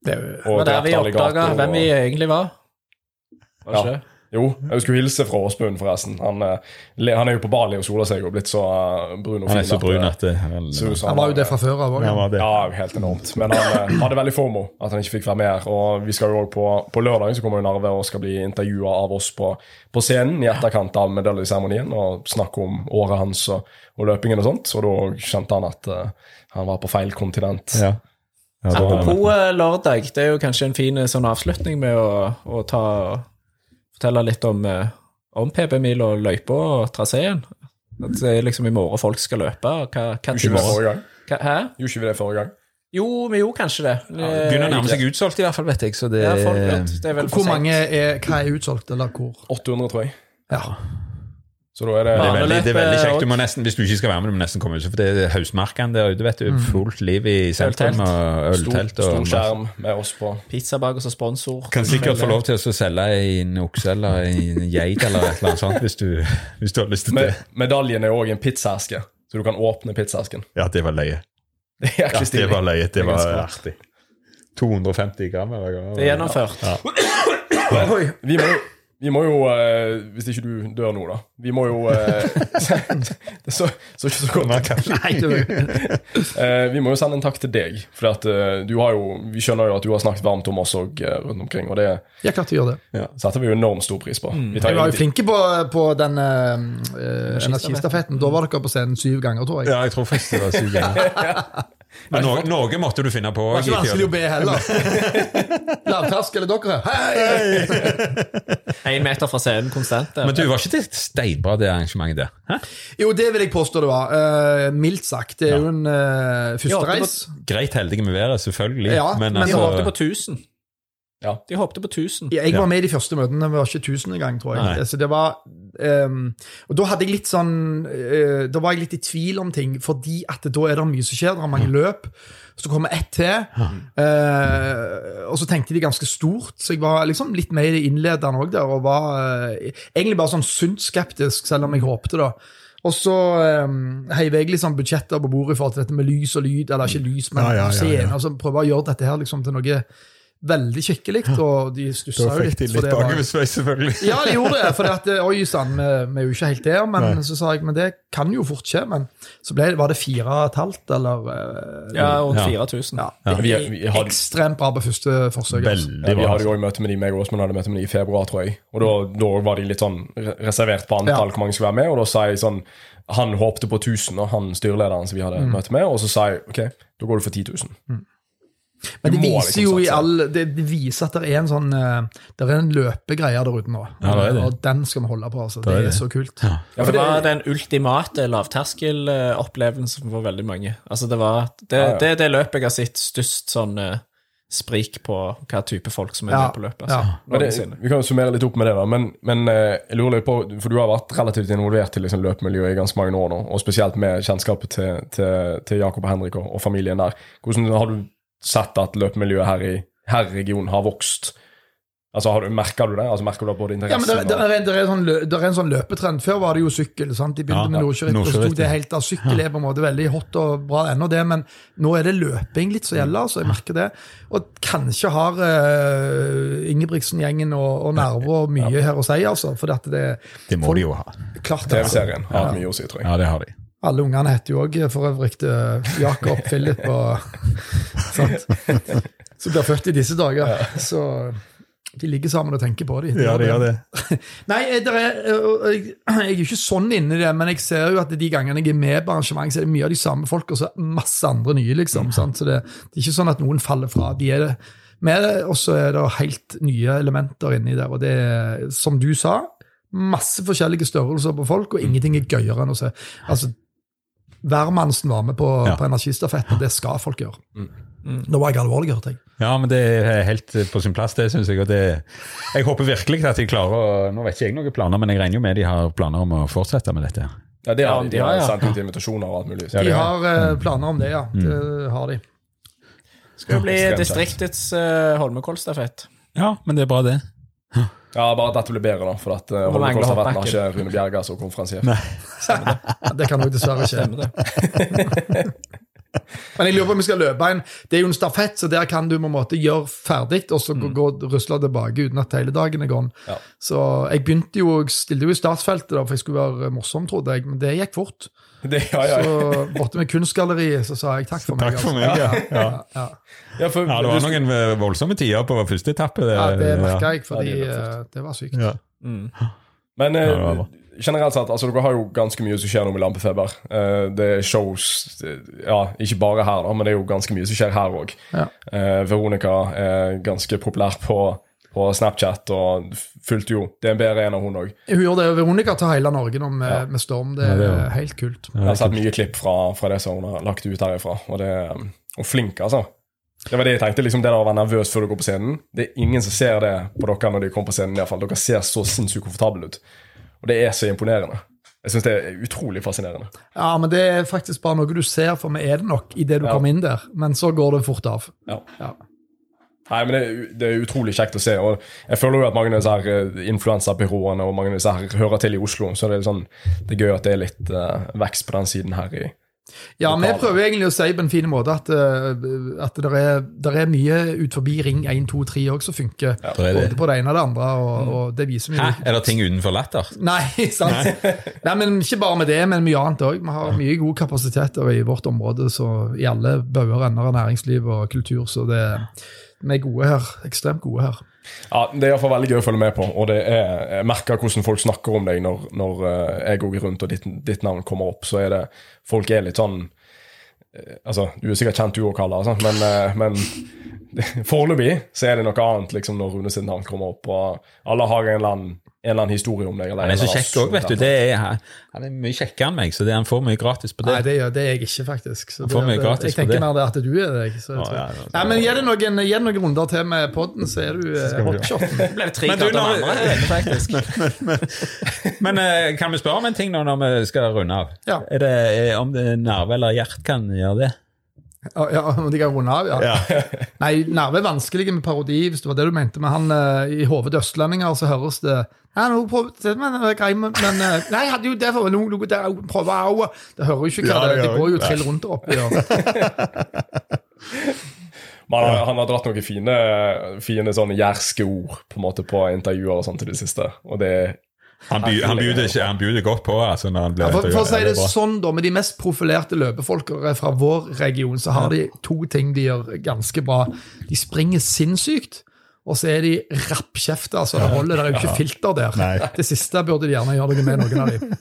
Det er jo, Og var der vi drept alligator oppdaget hvem vi og- egentlig var. Var ikke Ja. det? Jo, jeg skulle hilse fra Åsmund forresten. Han, eh, le- han er jo på Bali og soler seg og blitt så eh, brun og fin. Han er så brun at, at det eh, ser ut som han var jo det fra før av også, Han var det. Ja, helt enormt. Men han eh, hadde veldig formo at han ikke fikk være med her. Og vi skal jo også på, på lørdag så kommer jo Narve og skal bli intervjuet av oss på, på scenen i etterkant av medaljeseremonien og snakke om året hans og, og løpingen og sånt. Og da kjente han at eh, han var på feil kontinent. Ja. Ja, da var det- Apropos eh, lørdag, det er jo kanskje en fin eh, sånn avslutning med å, å ta, fortelle litt om, eh, om P B-mil og løypa og traseen. At det er liksom i morgen folk skal løpe. og Hva, hva Gjorde ikke vi det forrige gang? Hva, hæ? Gjorde ikke vi det forrige gang? Jo, vi gjorde kanskje det. Det begynner å nærme seg utsolgt i hvert fall, vet jeg. Så det, Ja, folk, det er vel for hvor sent. mange er, hva er utsolgt, eller hvor? åtte hundre, tror jeg. Ja. Så da er det det er veldig, det er veldig kjekt. og- Du må nesten, hvis du ikke skal være med, du må nesten komme ut. For det er Hausmarken der ute, vet du. Fullt liv i sentrum Øltelt. og stor, øltelt. stor og skjerm med oss på. Pizza bak oss og sponsor. Kan sikkert få lov til å selge en okse eller en geit eller et eller annet sånt, hvis du, hvis du har lyst til Med, det. medaljen er også en pizzaeske, så du kan åpne pizzaesken. Ja, det var løye. Det er Ja, jæklig det stilig. var løye. Det var ganske bra. artig. to hundre og femti gram. Eller hva? Det er gjennomført. Oi, Vi må jo, vi må jo eh, hvis ikke du dør nå da, vi må jo eh, det så, så ikke så godt. nei, du, Eh, vi må jo sende en takk til deg, for at eh, du har jo, vi skjønner jo at du har snakket varmt om oss og, eh, rundt omkring, og det jeg klart vi gjør det. setter vi jo enormt stor pris på. Vi tar Vi var jo ingenting- flinke på, på den uh, energistafetten. Da var dere på scenen syv ganger, tror jeg. Ja, jeg tror faktisk det var syv ganger. Men noe, noe måtte du finne på. Det var ikke vanskelig å be heller. Lavterskel, er dere? Hei! En meter fra scenen konstant. der. Men du, var ikke det steinbra, det arrangementet der? Hæ? Jo, det vil jeg påstå det var. Uh, mildt sagt. Det er jo en uh, Ja, det førstereis. Greit heldige med været, selvfølgelig. Ja, men men De altså, håpte på tusen. Ja. De håpte på tusen. Jeg Ja. var med i de første møtene, vi var ikke tusen engang, tror jeg. Nei. Så det var, um, og da hadde jeg litt sånn uh, Da var jeg litt i tvil om ting, fordi at da er det mye som skjer, det er mange løp. Så kommer ett til, uh, og så tenkte de ganske stort. Så jeg var liksom litt mer innledende òg der, og var uh, egentlig bare sånn sunt skeptisk, selv om jeg håpte, da. Og så um, heiv jeg liksom budsjetter på bordet i forhold til dette med lys og lyd, eller ikke lys, men Ja, ja, ja, scene, ja. og så prøve å gjøre dette her liksom til noe veldig skikkelig, og de stussa Da jo fikk litt. de for litt det var- bakoversveis, selvfølgelig. Ja, de gjorde det, for at, oi sann, vi, vi er jo ikke helt der, men Nei. så sa jeg, men det kan jo fort skje, men så ble det, var det fire og et halvt, eller eh, Ja, rundt Ja. fire tusen. ja, Vi, vi, hadde, ekstremt bra på første forsøk. Altså. veldig ja, vi bra. hadde jo også møte med de, meg og Åsmund hadde møte med de i februar, tror jeg. Og da, da var de litt sånn re- reservert på antall Ja. hvor mange skulle være med, og da sa jeg sånn, han håpte på tusen, og han styrlederen som vi hadde Mm. møte med, og så sa jeg, ok, da går du for ti tusen. Men det Du må viser liksom jo i satse. all, det, det viser at det er en sånn, eh, det er en løpegreie der ute nå, Ja, det er det. og den skal vi holde på, altså. Det er er, det. så kult. Ja. Ja, for det var den ultimate lavterskelelopplevelsen for veldig mange. Altså, det var det, Ja, ja. det, det løpet jeg har sett størst sånn eh, sprik på hva type folk som er Ja, med på løpet. Altså, ja. Men det, noensinne. vi kan jo summere litt opp med det da, men, men eh, jeg lurer litt på, for du har vært relativt involvert i liksom, løpemiljøet i ganske mange år nå, og spesielt med kjennskapet til, til, til Jakob og Henrik og, og familien der. Hvordan har du sett at løpemiljøet her i, her i regionen har vokst? Altså, har du, merker du det? Altså, merker du det på det Ja, men det, interessen? det, er, det, er sånn, lø- det er en sånn løpetrend. Før var det jo sykkel, sant? I bildet Ja, med ja. Nordkjøritt, og så Nordkjøritt, tok det ja. helt av. Sykkel er på en måte veldig hot og bra ennå det, men nå er det løping litt som gjelder, så jeg merker det. Og kanskje har uh, Ingebrigtsen-gjengen og, og Nerve mye her å si, altså, for at det Det må de jo ha. klart det, altså. T V-serien har hatt mye å si, tror jeg. Ja, det har de. Alle ungene heter jo også for øvrig uh, Jakob, Philip og sant? Så blir født i disse dager. Så de ligger sammen og tenker på dem. Ja, det gjør det. Nei, det er, jeg, jeg er jo ikke sånn inne i det, men jeg ser jo at de gangene jeg er med på arrangement, så er det mye av de samme folk, og så masse andre nye, liksom. Sant? Så det, det er ikke sånn at noen faller fra. De er det med det, og så er det helt nye elementer inni der, og det er, som du sa, masse forskjellige størrelser på folk, og ingenting er gøyere enn å se. Altså, Værmannsen var med på, Ja. på energistafetten, og det skal folk gjøre. Mm. Nå var jeg alvorlig, hørte jeg. Ja, men det er helt på sin plass, det synes jeg. Og det, jeg håper virkelig at de klarer å Nå vet ikke jeg noen planer, men jeg regner jo med de har planer om å fortsette med dette. Ja, det har de. De Ja, har ja. sendt ut invitasjoner og alt mulig. Ja, De det har eh, planer om det, ja. Det har de. Skal jo bli Ekstremt distriktets uh, Holmenkollstafett. Ja, men det er bra, det. Ja, bare at dette blir bedre, da. For at uh, Og mangler Holmenkollstafetten har hoppbakken. ikke Rune Bjerga som konferansier. Nei. Det kan nok dessverre skje. Stemmer det. Men jeg lurer på om vi skal løpe en, det er jo en stafett, så der kan du på en måte gjøre ferdig, og så mm. gå rusle tilbake uten at hele dagen er gone. Ja. Så jeg begynte jo, jeg stilte jo i startfeltet da, for jeg skulle være morsom, trodde jeg, men det gikk fort. Det, ja, ja. Så borte med kunstgalleriet, så sa jeg takk for meg. Takk for meg, ja. ja. ja. ja, for, ja det var noen voldsomme tider på første etappe. Det, ja, det merket jeg, fordi ja, det, det var sykt. Ja. Mm. Men eh, generelt sett, altså dere har jo ganske mye som skjer nå med Lampefeber. Eh, det er shows, ja, ikke bare her da, men det er jo ganske mye som skjer her også. Ja. Eh, Veronica er ganske populær på, på Snapchat, og fulgte jo D N B-arena hun også. Hun gjør det, Veronica tar hele Norge nå med, ja. med storm, det er, ja, det er helt kult. Jeg har sett mye klipp fra, fra det som hun har lagt ut herifra, og det er og flink altså. Det var det jeg tenkte, liksom det der å være nervøs før du går på scenen. Det er ingen som ser det på dere når de kommer på scenen i hvert fall. Dere ser så sinnssykt komfortabel ut. Og det er så imponerende. Jeg synes det er utrolig fascinerende. Ja, men det er faktisk bare noe du ser, for vi er det nok i det du ja. kommer inn der. Men så går det fort av. Ja. ja. Nei, men det er, det er utrolig kjekt å se. Og jeg føler jo at mange av disse her influensabyråene og mange av disse her hører til i Oslo. Så det er, sånn, det er gøy at det er litt uh, vekst på den siden her i Ja, vi prøver egentlig å si på en fin måte at, at det er, der er mye ut forbi ring en, to, tre også som funker, ja, både på det ene og det andre, og, mm. og det viser mye. Hæ? Er det ting utenfor latter? Nei, sant. Nei. Nei, men ikke bare med det, men mye annet også. Vi har mye gode kapasiteter i vårt område, så i alle bauger ender av næringsliv og kultur, så det, vi er gode her, ekstremt gode her. Ja, det er i hvert fall veldig gøy å følge med på, og det er, jeg merker hvordan folk snakker om deg når, når jeg går rundt og ditt, ditt navn kommer opp, så er det, folk er litt sånn, altså, du er sikkert kjent du og Kalle, altså, men, men foreløpig så er det noe annet liksom når Rune sitt navn kommer opp, og alle har en eller annen en eller annen historie om deg. Eller han er så kjekk også, vet du. Det er, han er mye kjekkere enn meg, så det, han får mye gratis på det. Nei, det, det er jeg ikke, faktisk. Så han får det, mye gratis jeg tenker på det. mer det at du er deg. Så ah, ja, ja, Nei, men gjør det noen, gjør noen runder til med podden, så er du uh, hotshoten. Det ble tre grader nærmere, faktisk. men men, men, men uh, kan vi spørre om en ting nå når vi skal runde av? Ja. Er det, er, om det Nerve eller Gjert kan gjøre det? Ja, om de kan runde av, ja. ja. Nei, Nerve er vanskelig med parodi, hvis det var det du mente, men han uh, i hovedet østlendinger, så høres det ja, nå prøver det, men, men, men nei, jeg hadde jo derfor noe, noe der, prøve au, det hører jo ikke hva ja, det, det går jo trill rundt der oppe, ja. Men han, han har dratt noen fine, fine sånne jærske ord, på en måte, på intervjuer og sånt til det siste, og det Han, by, han, bjuder, han bjuder godt på altså, når han ble ja, for, for å si det sånn da, med de mest profilerte løpefolkere fra vår region, så har de to ting de gjør ganske bra. De springer sinnssykt, og så er de rappkjefter, altså det holder, det er jo ikke filter der. Nei. Det siste burde de gjerne gjøre noe med noen av dem.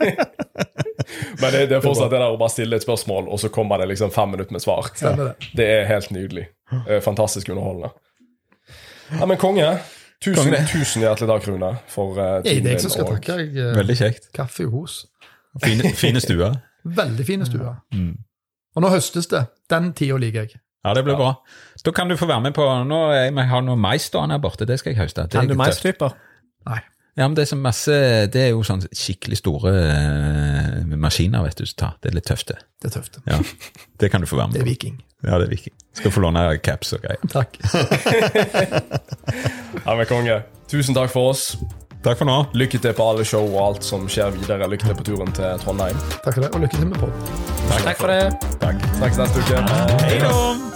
Men det, det er fortsatt det der å bare stille et spørsmål, og så kommer det liksom fem minutter med svar. Stemmer det. Det er helt nydelig. Fantastisk underholdende. Ja, men konge, tusen, tusen hjertelig takk, Rune, for uh, tiden din. Det er jeg som skal takke. Jeg, uh, Veldig kjekt. Kaffe i hos. Fine, fine stuer. Veldig fine stuer. Mm. Og nå høstes det. Den tiden liker jeg. Ja, det blir ja. bra. Da kan du få være med på, nå jeg har noe mais stående her borte, det skal jeg høste. Det kan du maisklyper? Nei. Ja, men det er så masse, det er jo sånn skikkelig store uh, maskiner, vet du, så ta. Det er litt tøft det. Det er tøft. Ja, det kan du få være med på. Det er viking. Ja, det er viking. Skal få låne caps og greier. Takk. Ja, men konge. Tusen takk for oss. Takk for nå. Lykke til på alle show og alt som skjer videre. Lykke til på turen til Trondheim. Takk for det, og lykke til med podden. Takk, takk for det. Takk. Snakkes neste uke. Hei da.